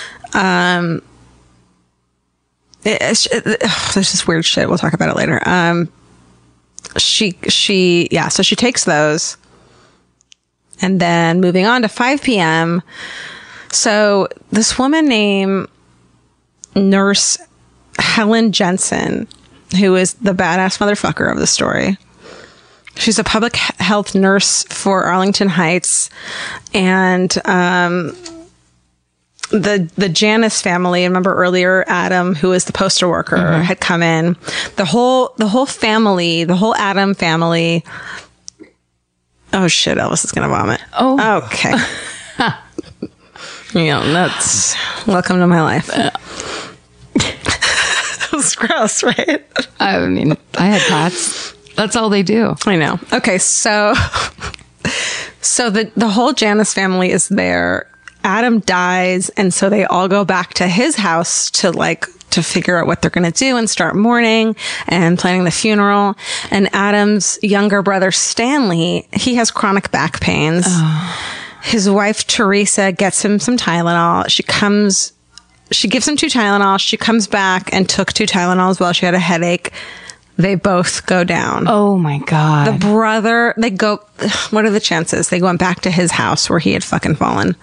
There's this weird shit. We'll talk about it later. So she takes those. And then moving on to 5 p.m. So this woman named Nurse Helen Jensen, who is the badass motherfucker of the story. She's a public health nurse for Arlington Heights. And the Janus family, remember earlier, Adam, who is the poster worker, had come in. The whole family, the whole Adam family. Oh shit, Elvis is gonna vomit. Oh. Okay. That's welcome to my life. It was gross, right? I mean, I had cats. That's all they do. I know. Okay, so the whole Janus family is there. Adam dies, and so they all go back to his house to figure out what they're going to do and start mourning and planning the funeral. And Adam's younger brother, Stanley, he has chronic back pains. His wife, Teresa, gets him some Tylenol. She gives him 2 Tylenol. She comes back and took 2 Tylenols while she had a headache. They both go down. Oh my God. The brother, what are the chances? They went back to his house where he had fucking fallen.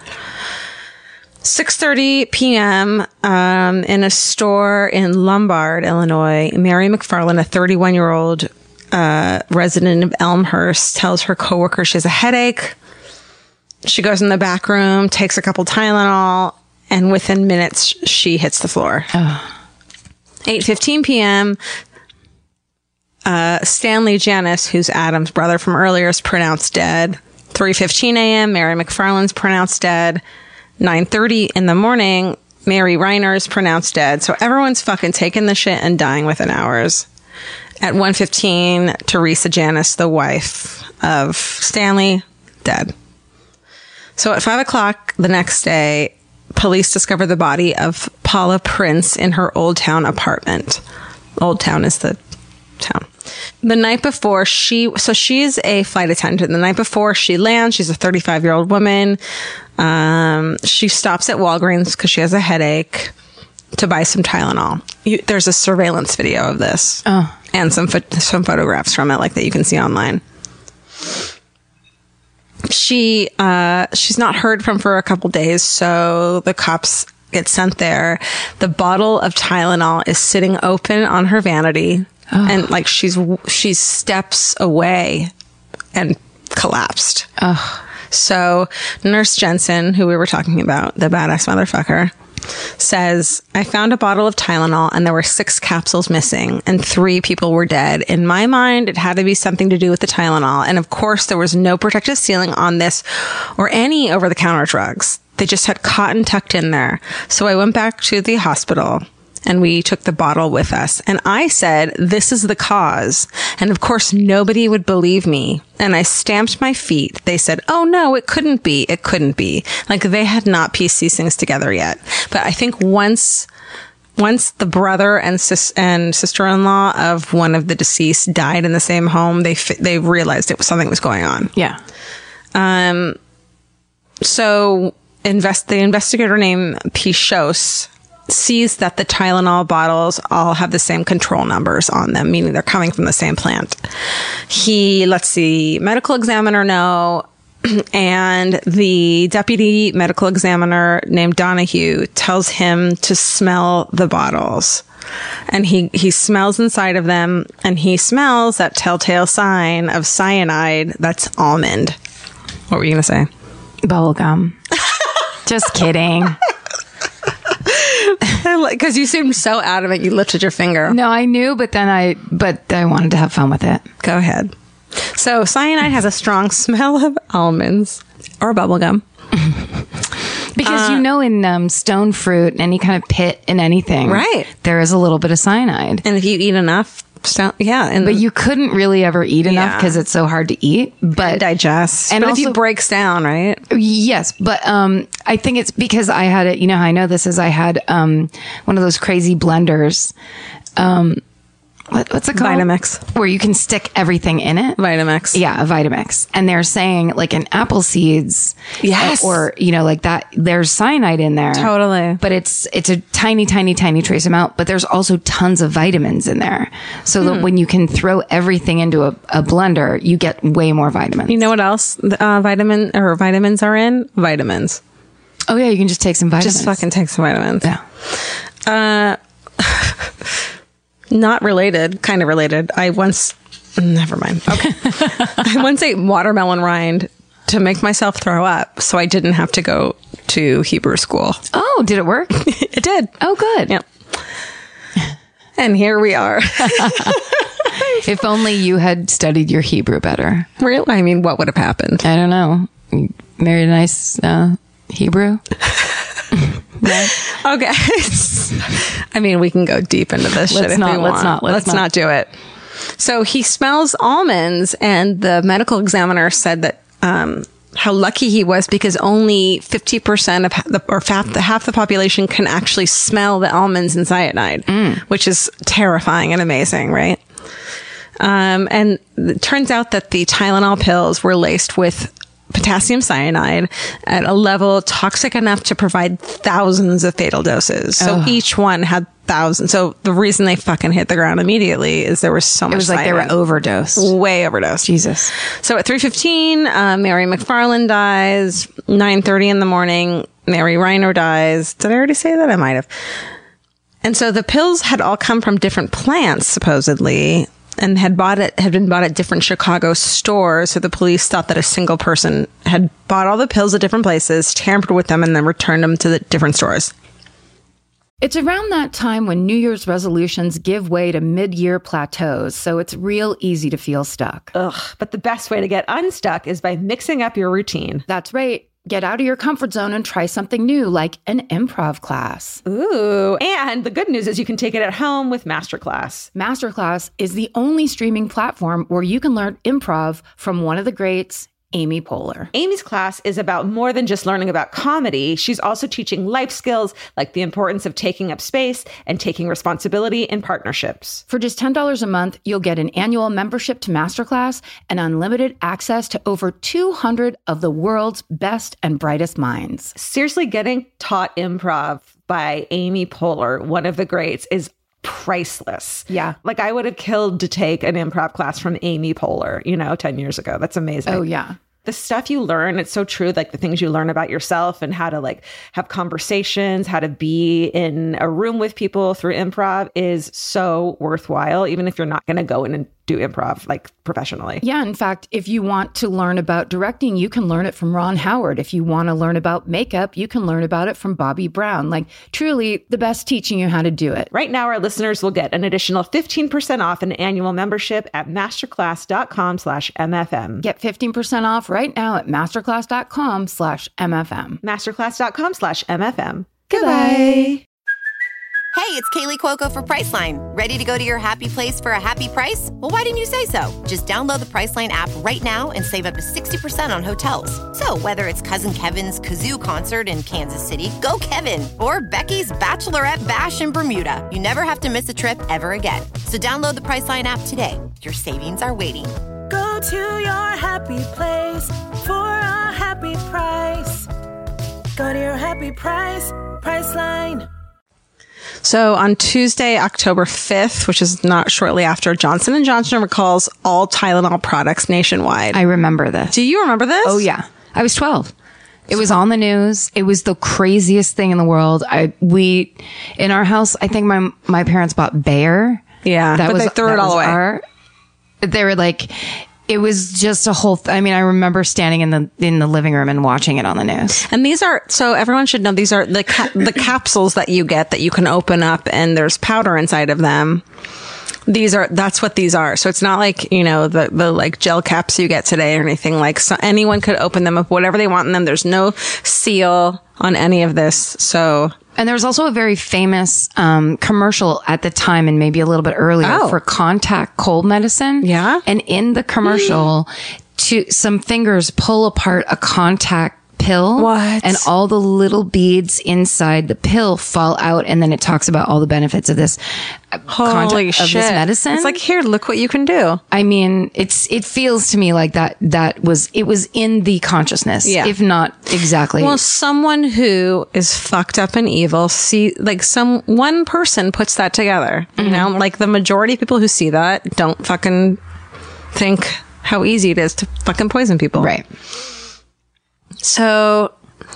6:30 p.m. In a store in Lombard, Illinois, Mary McFarland, a 31-year-old resident of Elmhurst, tells her coworker she has a headache. She goes in the back room, takes a couple Tylenol, and within minutes, she hits the floor. 8:15 p.m., Stanley Janus, who's Adam's brother from earlier, is pronounced dead. 3:15 a.m., Mary McFarland's pronounced dead. 9:30 in the morning, Mary Reiner is pronounced dead. So everyone's fucking taking the shit and dying within hours. At 1:15, Teresa Janus, the wife of Stanley, dead. So at 5 o'clock the next day, police discover the body of Paula Prince in her Old Town apartment. Old Town is the town. The night before she's a flight attendant. The night before she lands, she's a 35-year-old woman. She stops at Walgreens because she has a headache to buy some Tylenol. There's a surveillance video of this and some photographs from it, that you can see online. She's not heard from for a couple days, so the cops get sent there. The bottle of Tylenol is sitting open on her vanity. And she's steps away and collapsed. So Nurse Jensen, who we were talking about, the badass motherfucker, says, I found a bottle of Tylenol and there were 6 capsules missing and 3 people were dead. In my mind, it had to be something to do with the Tylenol. And of course, there was no protective sealing on this or any over-the-counter drugs. They just had cotton tucked in there. So I went back to the hospital and we took the bottle with us. And I said, this is the cause. And of course, nobody would believe me. And I stamped my feet. They said, oh no, it couldn't be. It couldn't be. Like they had not pieced these things together yet. But I think once the brother and sister-in-law of one of the deceased died in the same home, they realized something was going on. Yeah. So the investigator named Pichos sees that the Tylenol bottles all have the same control numbers on them, meaning they're coming from the same plant. He lets the medical examiner know, and the deputy medical examiner named Donahue tells him to smell the bottles. And he smells inside of them, and he smells that telltale sign of cyanide that's almond. What were you going to say? Bubblegum. Just kidding. Because you seemed so adamant, you lifted your finger. No, I knew, but I wanted to have fun with it. Go ahead. So cyanide has a strong smell of almonds or bubblegum. Because in stone fruit, any kind of pit in anything, right, there is a little bit of cyanide. And if you eat enough, but you couldn't really ever eat enough because it's so hard to eat, but digest. And also, if it breaks down, right? Yes, but I think it's because I had it. You know how I know this is I had one of those crazy blenders. What's it called? Vitamix. Where you can stick everything in it. Vitamix. Yeah, a Vitamix. And they're saying like in apple seeds. Yes. Or, like that, there's cyanide in there. Totally. But it's a tiny, tiny, tiny trace amount, but there's also tons of vitamins in there. So that when you can throw everything into a blender, you get way more vitamins. You know what else vitamins are in? Vitamins. Oh yeah, you can just take some vitamins. Just fucking take some vitamins. Yeah. Not related, kind of related. Never mind. Okay. I once ate watermelon rind to make myself throw up so I didn't have to go to Hebrew school. Oh, did it work? It did. Oh, good. Yep. And here we are. If only you had studied your Hebrew better. Really? I mean, what would have happened? I don't know. You married a nice Hebrew? No? Okay. I mean, we can go deep into this shit if we want. Let's not do it. So he smells almonds, and the medical examiner said that how lucky he was because only 50% of half the population can actually smell the almonds and cyanide, which is terrifying and amazing, right? And it turns out that the Tylenol pills were laced with potassium cyanide at a level toxic enough to provide thousands of fatal doses. So each one had thousands. So the reason they fucking hit the ground immediately is there was so much cyanide. It was like they were overdosed. Way overdosed. Jesus. So at 3:15, Mary McFarland dies. 9:30 in the morning, Mary Reiner dies. Did I already say that? I might have. And so the pills had all come from different plants, supposedly, and had been bought at different Chicago stores. So the police thought that a single person had bought all the pills at different places, tampered with them, and then returned them to the different stores. It's around that time when New Year's resolutions give way to mid-year plateaus, so it's real easy to feel stuck. Ugh, but the best way to get unstuck is by mixing up your routine. That's right. Get out of your comfort zone and try something new, like an improv class. Ooh, and the good news is you can take it at home with Masterclass. Masterclass is the only streaming platform where you can learn improv from one of the greats, Amy Poehler. Amy's class is about more than just learning about comedy. She's also teaching life skills like the importance of taking up space and taking responsibility in partnerships. For just $10 a month, you'll get an annual membership to Masterclass and unlimited access to over 200 of the world's best and brightest minds. Seriously, getting taught improv by Amy Poehler, one of the greats, is priceless. Yeah. Like I would have killed to take an improv class from Amy Poehler, 10 years ago. That's amazing. Oh, yeah. The stuff you learn, it's so true. Like the things you learn about yourself and how to like have conversations, how to be in a room with people through improv is so worthwhile, even if you're not going to go in and do improv like professionally. Yeah, in fact, if you want to learn about directing, you can learn it from Ron Howard. If you want to learn about makeup, you can learn about it from Bobby Brown. Like, truly the best teaching you how to do it. Right now, our listeners will get an additional 15% off an annual membership at masterclass.com/MFM. Get 15% off right now at masterclass.com/MFM. Masterclass.com/MFM. Goodbye. Hey, it's Kaylee Cuoco for Priceline. Ready to go to your happy place for a happy price? Well, why didn't you say so? Just download the Priceline app right now and save up to 60% on hotels. So whether it's Cousin Kevin's Kazoo Concert in Kansas City, go Kevin, or Becky's Bachelorette Bash in Bermuda, you never have to miss a trip ever again. So download the Priceline app today. Your savings are waiting. Go to your happy place for a happy price. Go to your happy price, Priceline. So on Tuesday, October 5th, which is not shortly after, Johnson & Johnson recalls all Tylenol products nationwide. I remember this. Do you remember this? Oh, yeah. I was 12. It was on the news. It was the craziest thing in the world. We in our house, I think my parents bought Bayer. Yeah, but they threw it all away. They were like, it was just a whole. I mean, I remember standing in the living room and watching it on the news. And these are, so everyone should know, these are the capsules that you get that you can open up, and there's powder inside of them. That's what these are. So it's not like, you know, the like gel caps you get today or anything like. So anyone could open them up, whatever they want in them. There's no seal on any of this. So. And there was also a very famous commercial at the time, and maybe a little bit earlier, for contact cold medicine. Yeah. And in the commercial, some fingers pull apart a contact pill. What? And all the little beads inside the pill fall out, and then it talks about all the benefits of this Holy shit. of this medicine. It's like, here, look what you can do. I mean, it feels to me like it was in the consciousness, if not exactly. Well, someone who is fucked up and evil one person puts that together. You know, like the majority of people who see that don't fucking think how easy it is to fucking poison people. Right. So,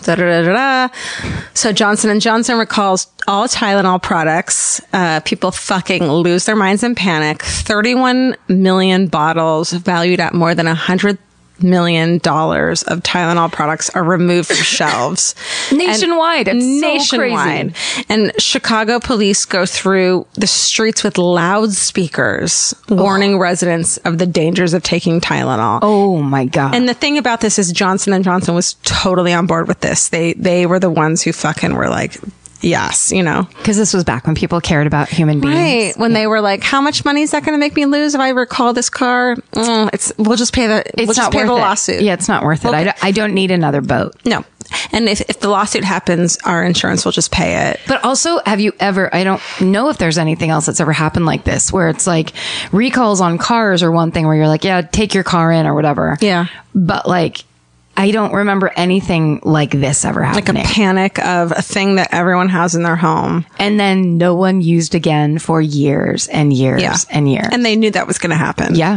So Johnson & Johnson recalls all Tylenol products. People fucking lose their minds in panic. 31 million bottles valued at more than $100 million of Tylenol products are removed from shelves. Nationwide. It's so crazy. And Chicago police go through the streets with loudspeakers warning residents of the dangers of taking Tylenol. Oh my God. And the thing about this is Johnson & Johnson was totally on board with this. They were the ones who fucking were like, yes, you know. Because this was back when people cared about human beings. Right. When they were like, how much money is that going to make me lose if I recall this car? We'll just pay the lawsuit. Yeah, it's not worth it. I don't need another boat. No. And if the lawsuit happens, our insurance will just pay it. But also, have you ever, I don't know if there's anything else that's ever happened like this, where it's like recalls on cars or one thing where you're like, yeah, take your car in or whatever. Yeah. But like, I don't remember anything like this ever happening. Like a panic of a thing that everyone has in their home. And then no one used again for years and years and years. And they knew that was going to happen. Yeah.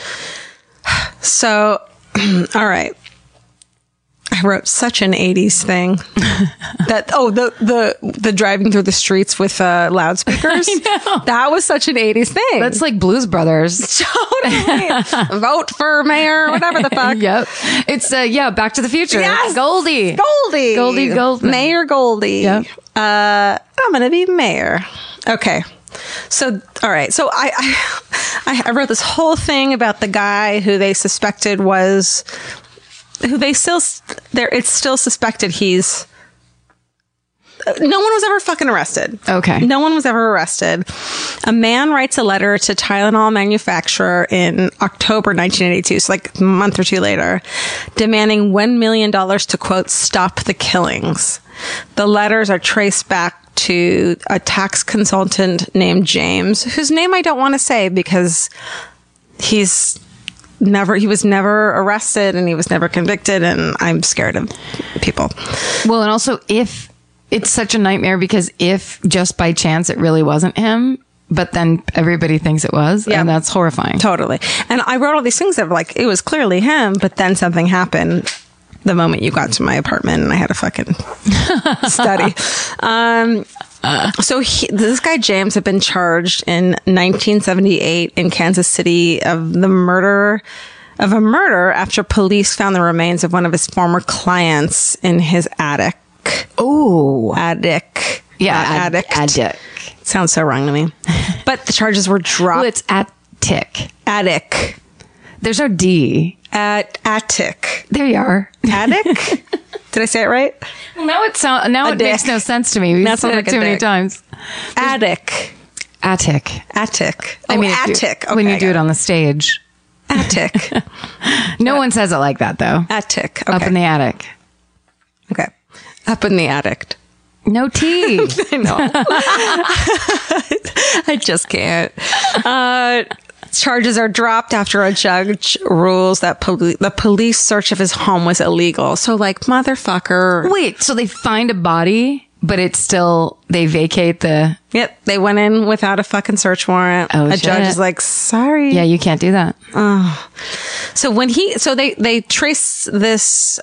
So, all right. I wrote such an 80s thing that, the driving through the streets with loudspeakers. I know. That was such an 80s thing. That's like Blues Brothers. Totally. Vote for mayor, whatever the fuck. Yep. It's, Back to the Future. Yes. Goldie. Goldie Goldman. Mayor Goldie. Yep. I'm going to be mayor. Okay. So, all right. So I wrote this whole thing about the guy who they suspected it's still suspected he's, no one was ever fucking arrested. Okay. No one was ever arrested. A man writes a letter to Tylenol manufacturer in October 1982, so like a month or two later, demanding $1 million to, quote, stop the killings. The letters are traced back to a tax consultant named James, whose name I don't want to say because he was never arrested and he was never convicted, and I'm scared of people. Well, and also if it's such a nightmare, because if just by chance it really wasn't him, but then everybody thinks it was, and that's horrifying. Totally. And I wrote all these things that were like, it was clearly him, but then something happened. the moment you got to my apartment and I had a fucking study. So this guy James had been charged in 1978 in Kansas City of a murder after police found the remains of one of his former clients in his attic. Oh, Attic. yeah, Addict. Sounds so wrong to me. But the charges were dropped. Well, it's attic. Attic. There's no D. Attic. There you are. Attic? Did I say it right? Well, now it makes no sense to me. We've That sounds said like it a too many dick. times. Attic. Attic. Attic. I mean, attic. when Okay, you do it on the stage. Attic. No one says it like that, though. Attic. Okay. Up in the attic. Okay. Up in the attic. No T. I know. I just can't. Charges are dropped after a judge rules that the police search of his home was illegal. So, like, motherfucker. Wait, so they find a body, but it's still, they vacate the... Yep. They went in without a fucking search warrant. Oh, a judge shit. is like, sorry. Yeah, you can't do that. So they trace this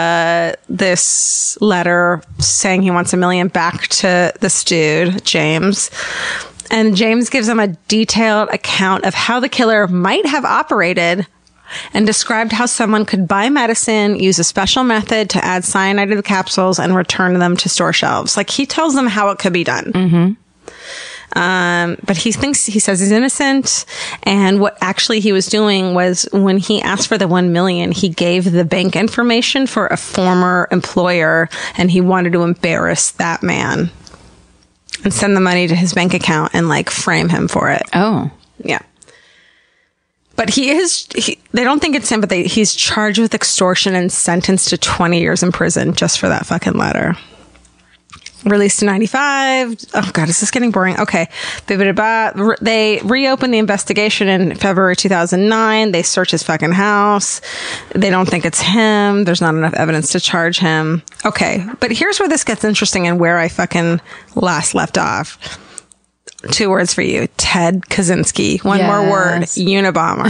letter saying he wants $1 million back to this dude, James. And James gives them a detailed account of how the killer might have operated and described how someone could buy medicine, use a special method to add cyanide to the capsules and return them to store shelves. Like, he tells them how it could be done. Mm-hmm. But he says he's innocent. And what actually he was doing was, when he asked for the $1 million, he gave the bank information for a former employer, and he wanted to embarrass that man and send the money to his bank account and, like, frame him for it. Oh. Yeah. But they don't think it's him, but he's charged with extortion and sentenced to 20 years in prison just for that fucking letter. Released in 95. Oh God, is this getting boring? Okay. They reopened the investigation in February 2009. They search his fucking house. They don't think it's him. There's not enough evidence to charge him. Okay. But here's where this gets interesting and where I fucking last left off. 2 words for you. Ted Kaczynski. One more word. Unabomber.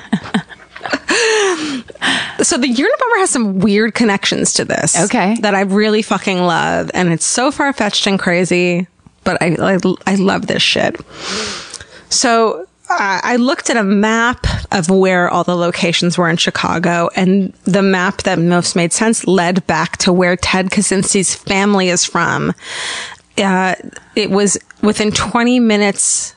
So the Unabomber has some weird connections to this. Okay. That I really fucking love. And it's so far-fetched and crazy, but I love this shit. So I looked at a map of where all the locations were in Chicago, and the map that most made sense led back to where Ted Kaczynski's family is from. It was within 20 minutes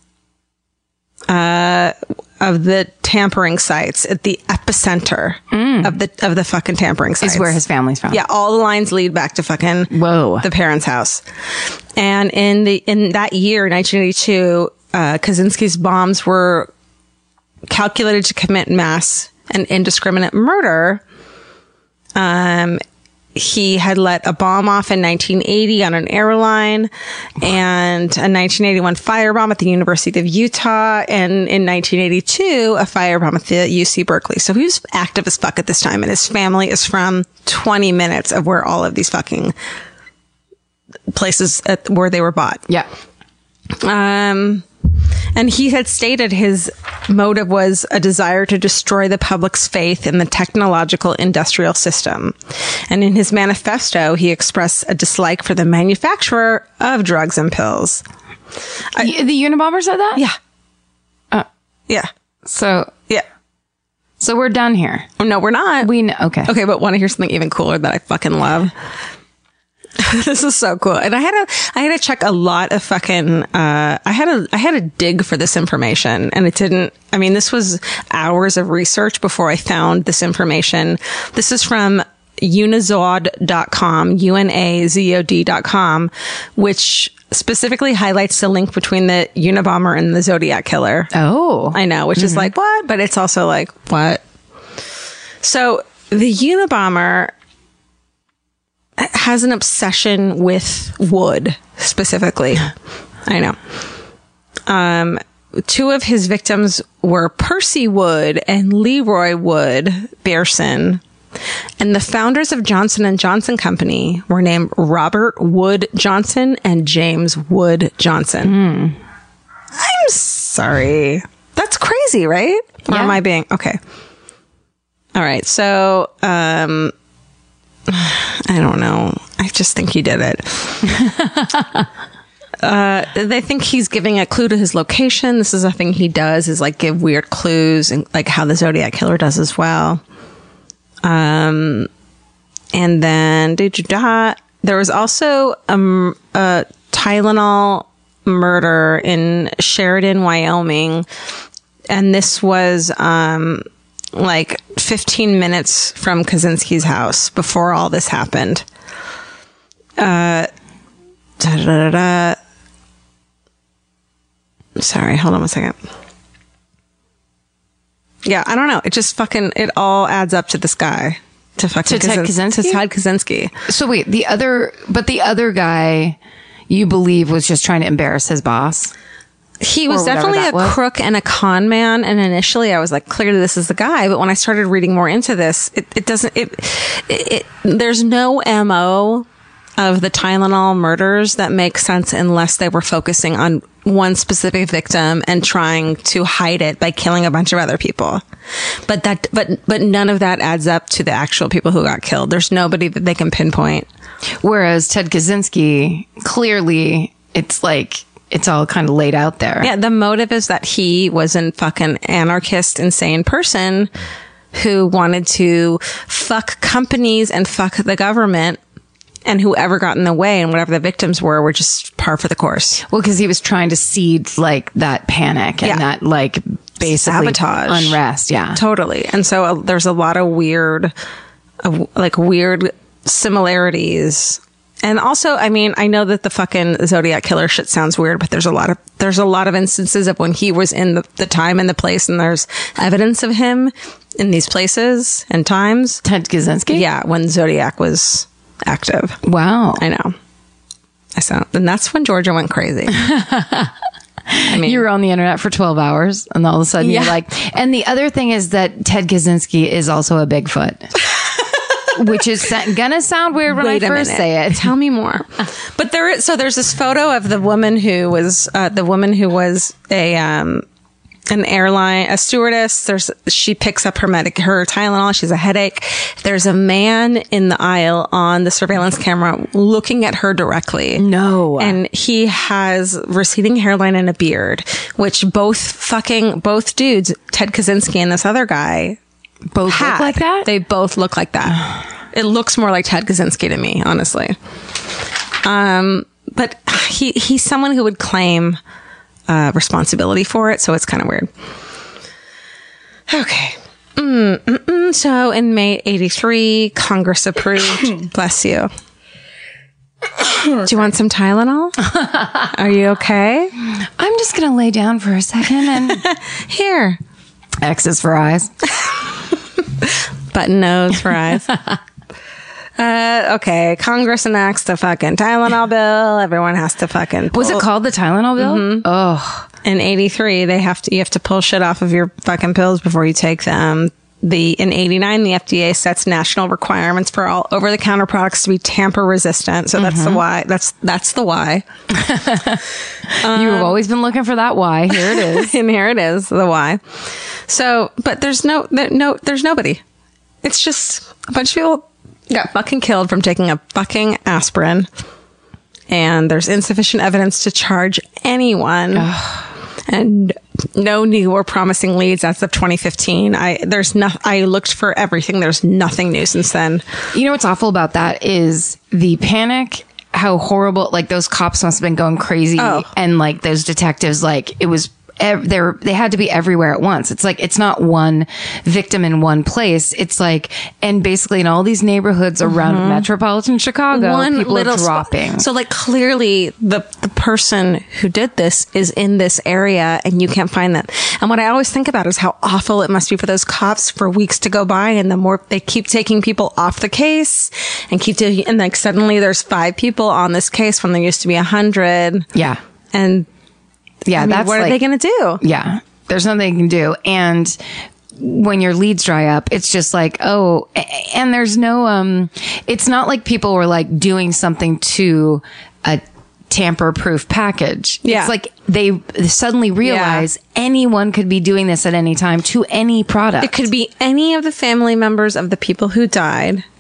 of the tampering sites, at the epicenter of the fucking tampering sites. Is where his family's from. Yeah, all the lines lead back to fucking the parents' house. And in that year, 1982, Kaczynski's bombs were calculated to commit mass and indiscriminate murder. He had let a bomb off in 1980 on an airline, and a 1981 firebomb at the University of Utah, and in 1982, a firebomb at the UC Berkeley. So he was active as fuck at this time, and his family is from 20 minutes of where all of these fucking places where they were bought. Yeah. And he had stated his motive was a desire to destroy the public's faith in the technological industrial system. And in his manifesto, he expressed a dislike for the manufacturer of drugs and pills. The Unabomber said that? Yeah. Yeah. So we're done here. No, we're not. We know. Okay. Okay, but want to hear something even cooler that I fucking love? This is so cool. And I had to check a lot of fucking, I had to dig for this information, and it didn't, I mean, this was hours of research before I found this information. This is from unazod.com, UNAZOD.com, which specifically highlights the link between the Unabomber and the Zodiac Killer. Oh. I know, which is like, what? But it's also like, what? So the Unabomber has an obsession with wood, specifically. I know. 2 of his victims were Percy Wood and Leroy Wood Bearson. And the founders of Johnson & Johnson Company were named Robert Wood Johnson and James Wood Johnson. I'm sorry. That's crazy, right? Or am I being... Okay. All right. So, I don't know. I just think he did it. They think he's giving a clue to his location. This is a thing he does, is like give weird clues, and like how the Zodiac Killer does as well. And then there was also a Tylenol murder in Sheridan, Wyoming, and this was like 15 minutes from Kaczynski's house before all this happened. Sorry, hold on one second. Yeah, I don't know. It just fucking, it all adds up to this guy. To fucking Ted Kaczynski? To Ted Kaczynski. So wait, the other guy you believe was just trying to embarrass his boss? He was definitely a crook and a con man. And initially I was like, clearly this is the guy. But when I started reading more into this, there's no MO of the Tylenol murders that makes sense unless they were focusing on one specific victim and trying to hide it by killing a bunch of other people. But none of that adds up to the actual people who got killed. There's nobody that they can pinpoint. Whereas Ted Kaczynski, clearly it's like, it's all kind of laid out there. Yeah, the motive is that he was a fucking anarchist, insane person who wanted to fuck companies and fuck the government, and whoever got in the way and whatever the victims were just par for the course. Well, because he was trying to seed like that panic and that like basically sabotage, unrest. Yeah, totally. And so there's a lot of weird similarities. And also, I mean, I know that the fucking Zodiac Killer shit sounds weird, but there's a lot of instances of when he was in the time and the place, and there's evidence of him in these places and times. Ted Kaczynski? Yeah, when Zodiac was active. Wow. I know. And that's when Georgia went crazy. I mean, you were on the internet for 12 hours and all of a sudden you're like, and the other thing is that Ted Kaczynski is also a Bigfoot. Which is gonna sound weird when I first say it. Tell me more. But there's this photo of the woman who was an airline, a stewardess. She picks up her Tylenol. She's a headache. There's a man in the aisle on the surveillance camera looking at her directly. No. And he has receding hairline and a beard, which both dudes, Ted Kaczynski and this other guy, both look like that? They both look like that. It looks more like Ted Kaczynski to me, honestly. But he's someone who would claim responsibility for it, so it's kind of weird. Okay. So in May 83, Congress approved. Bless you. Do you want some Tylenol? Are you okay? I'm just going to lay down for a second and... Here. X is for eyes. Button nose for eyes. Okay. Congress enacts the fucking Tylenol bill. Everyone has to fucking Was it called the Tylenol bill? Mm-hmm. Oh. In 83, you have to pull shit off of your fucking pills before you take them. In 89, the FDA sets national requirements for all over-the-counter products to be tamper resistant. So that's the why. That's the why. You've always been looking for that why. Here it is. And here it is, the why. So, but there's nobody. It's just a bunch of people got fucking killed from taking a fucking aspirin. And there's insufficient evidence to charge anyone. And no new or promising leads as of 2015. I looked for everything. There's nothing new since then. You know what's awful about that is the panic, how horrible, like those cops must have been going crazy. Oh. And like those detectives, like it was, they had to be everywhere at once. It's like, it's not one victim in one place. It's like, and basically in all these neighborhoods around metropolitan Chicago, people are dropping. So like clearly the person who did this is in this area and you can't find them. And what I always think about is how awful it must be for those cops for weeks to go by, and the more they keep taking people off the case and like suddenly there's 5 people on this case when there used to be 100. Yeah. And yeah, that's what are they going to do? Yeah, there's nothing they can do. And when your leads dry up, it's just like, oh, and there's no, it's not like people were like doing something to a tamper-proof package. Yeah. It's like they suddenly realize anyone could be doing this at any time to any product. It could be any of the family members of the people who died.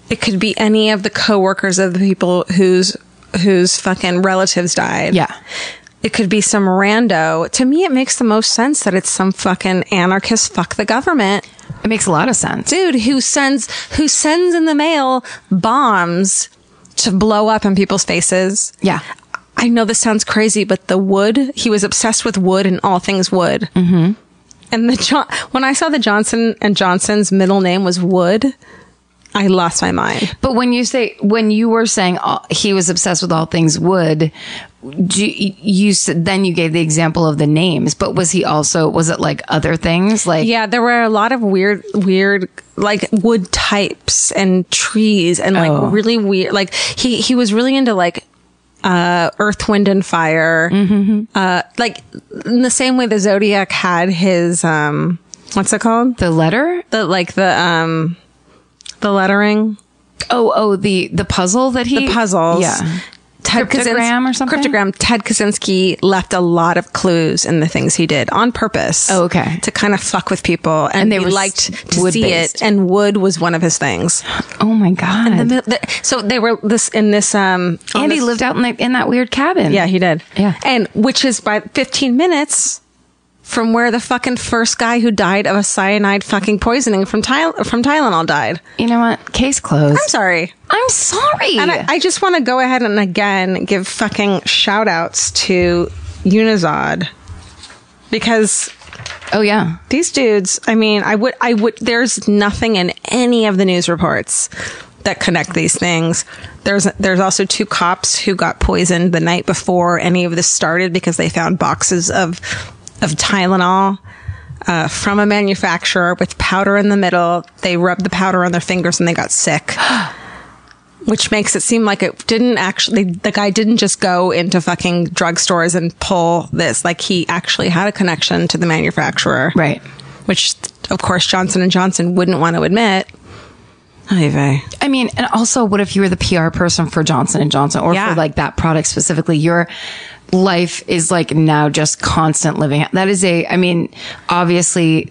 It could be any of the coworkers of the people whose fucking relatives died. Yeah. It could be some rando. To me, it makes the most sense that it's some fucking anarchist fuck the government It makes a lot of sense. dude who sends in the mail bombs to blow up in people's faces. Yeah. I know this sounds crazy, but the wood, he was obsessed with wood and all things wood. Mm-hmm. And when I saw the Johnson & Johnson's middle name was Wood, I lost my mind. But when you were saying he was obsessed with all things wood, you said, then you gave the example of the names, but was it like other things? Like, Yeah, there were a lot of weird, like wood types and trees and like really weird, like he was really into like, Earth, Wind, and Fire. Like in the same way the Zodiac had his, what's it called? the letter? The lettering. The puzzle that he... The puzzles. Yeah. Cryptogram or something? Cryptogram. Ted Kaczynski left a lot of clues in the things he did on purpose. Oh, okay. To kind of fuck with people. And they he were liked to see wood-based. it. And wood was one of his things. Oh my God. So they were Andy lived out in that weird cabin. Yeah, he did. Yeah. And which is by 15 minutes from where the fucking first guy who died of a cyanide fucking poisoning from Tylenol died. You know what? Case closed. I'm sorry. I'm sorry. And I just want to go ahead and again give fucking shout outs to Unizod because Oh yeah. these dudes, I mean, I would, there's nothing in any of the news reports that connect these things. There's also 2 cops who got poisoned the night before any of this started because they found boxes of Tylenol from a manufacturer with powder in the middle. They rubbed the powder on their fingers and they got sick. Which makes it seem like it didn't actually, the guy didn't just go into fucking drugstores and pull this. Like he actually had a connection to the manufacturer. Right. Which, of course, Johnson & Johnson wouldn't want to admit. I mean, and also, what if you were the PR person for Johnson & Johnson or for like that product specifically? Your life is like now just constant living. That is obviously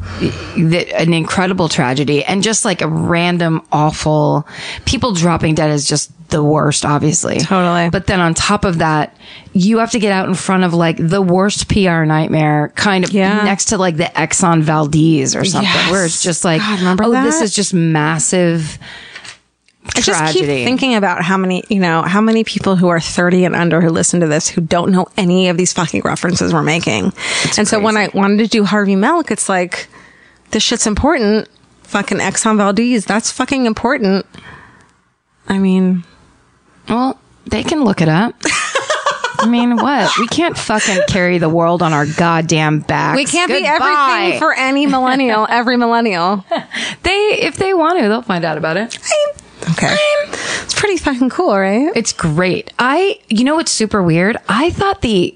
an incredible tragedy and just like a random awful people dropping dead is just the worst, obviously. Totally. But then on top of that, you have to get out in front of like the worst PR nightmare kind of next to like the Exxon Valdez or something where it's just like, God, remember that? This is just massive tragedy. I just keep thinking about how many people who are 30 and under who listen to this who don't know any of these fucking references we're making. So when I wanted to do Harvey Milk, it's like, this shit's important. Fucking Exxon Valdez, that's fucking important. I mean, well, they can look it up. I mean, what? We can't fucking carry the world on our goddamn backs. we can't be Goodbye. everything for any millennial, every millennial. If they want to, they'll find out about it. Okay. It's pretty fucking cool, right? It's great. You know what's super weird? I thought the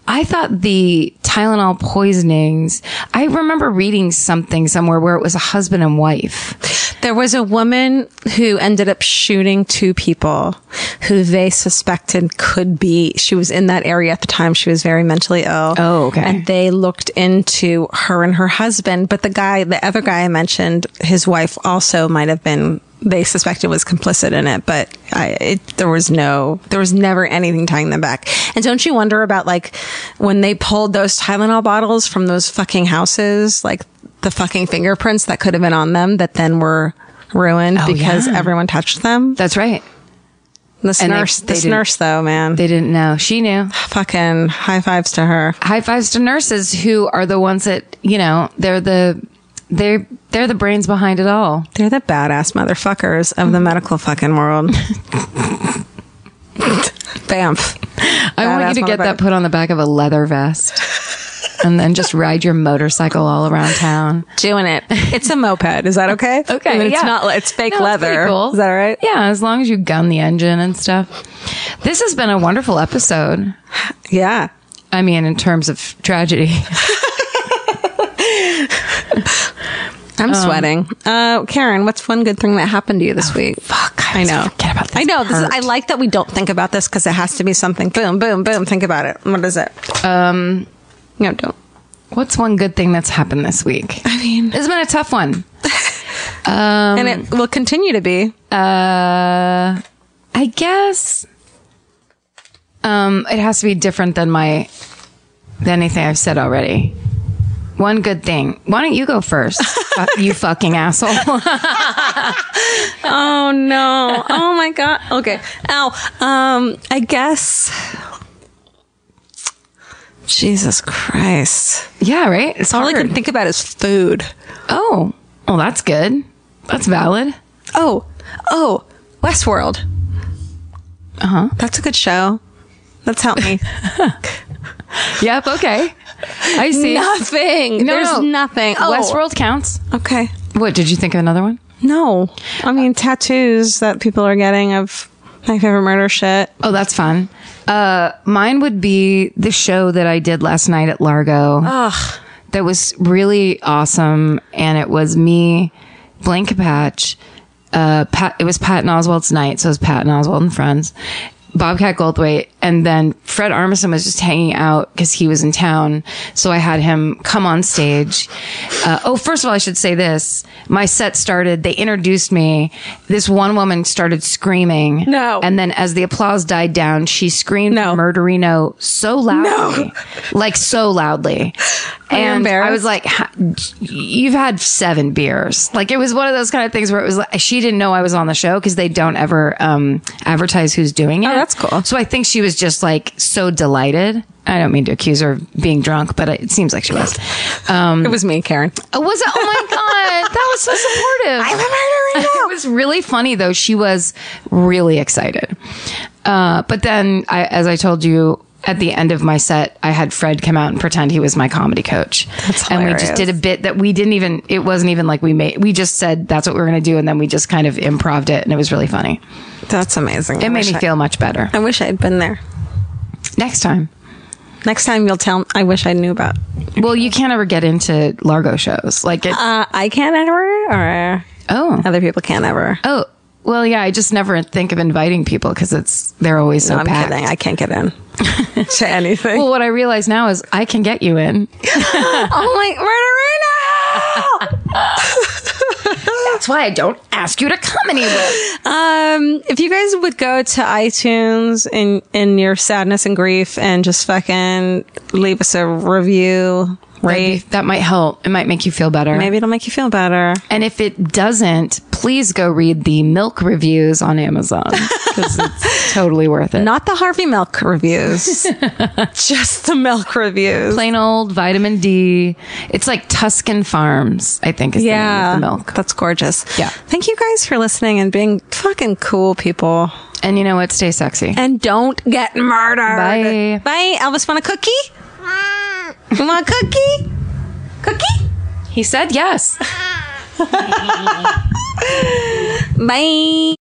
Tylenol poisonings, I remember reading something somewhere where it was a husband and wife. There was a woman who ended up shooting 2 people who they suspected she was in that area at the time. She was very mentally ill. Oh, okay. And they looked into her and her husband, but the other guy I mentioned, his wife also might have been, they suspected was complicit in it, but there was never anything tying them back. And don't you wonder about like when they pulled those Tylenol bottles from those fucking houses, like the fucking fingerprints that could have been on them that then were ruined because everyone touched them. That's right. This nurse though, man, they didn't know. She knew. Fucking high fives to her. High fives to nurses who are the ones that, they're the brains behind it all. They're the badass motherfuckers of the medical fucking world. Bamf. I want you to get that put on the back of a leather vest and then just ride your motorcycle all around town. Doing it. It's a moped. Is that okay? Okay. I mean, it's fake leather. It's pretty cool. Is that all right? Yeah. As long as you gun the engine and stuff. This has been a wonderful episode. Yeah. I mean, in terms of tragedy. I'm sweating. Karen, what's one good thing that happened to you this week? Fuck. I know. Forget about this. I know. I like that we don't think about this because it has to be something. Boom, boom, boom. Think about it. What is it? No, don't. What's one good thing that's happened this week? I mean, It's been a tough one. and it will continue to be. I guess it has to be different than anything I've said already. One good thing. Why don't you go first? You fucking asshole. Oh no. Oh my God. Okay. Ow. I guess. Jesus Christ. Yeah, right? It's All I hard. can think about is food. Oh, well, that's good. That's valid. Oh, Westworld. That's a good show. That's helped me. Yep. Okay. I see. Nothing. No, There's no. nothing. Oh. Westworld counts. Okay. What, did you think of another one? No. I mean, tattoos that people are getting of my favorite murder shit. Oh, that's fun. Mine would be the show that I did last night at Largo. Ugh. That was really awesome. And it was me, Blaine Capatch, it was Patton Oswalt's night. So it was Patton Oswalt and friends, Bobcat Goldthwait, and then Fred Armisen was just hanging out because he was in town. So I had him come on stage. First of all, I should say this. My set started, they introduced me. This one woman started screaming. No. And then as the applause died down, she screamed No. Murderino so loudly. No. Like so loudly. And I was like, you've had 7 beers. Like, it was one of those kind of things where it was like, she didn't know I was on the show because they don't ever advertise who's doing it. Oh, that's cool. So I think she was just like so delighted. I don't mean to accuse her of being drunk, but it seems like she was. It was me, Karen. Oh, was it? Oh my God. That was so supportive. I'm a murderer. It was really funny though. She was really excited. But then as I told you, at the end of my set, I had Fred come out and pretend he was my comedy coach. That's and we hilarious. just did a bit that we didn't even, it wasn't even like we just said that's what we were going to do. And then we just kind of improv'd it. And it was really funny. That's amazing. It made me feel much better. I wish I'd been there. Next time. Next time you'll tell. I wish I knew about. Well, you can't ever get into Largo shows. Like it. I can't ever, or other people can't ever. Oh, well, yeah. I just never think of inviting people because they're always so No, I'm packed. kidding. I can't get in to anything. Well, what I realize now is I can get you in. Oh my murderer! That's why I don't ask you to come anywhere. If you guys would go to iTunes in your sadness and grief and just fucking leave us a review, right? That might help. It might make you feel better. Maybe it'll make you feel better. And if it doesn't, please go read the milk reviews on Amazon because it's totally worth it. Not the Harvey Milk reviews, just the milk reviews. Plain old vitamin D. It's like Tuscan Farms, I think, is the name of the milk. That's gorgeous. Yeah. Thank you guys for listening and being fucking cool people. And you know what? Stay sexy. And don't get murdered. Bye. Bye. Elvis, want a cookie? You want a cookie? Cookie? He said yes. Bye.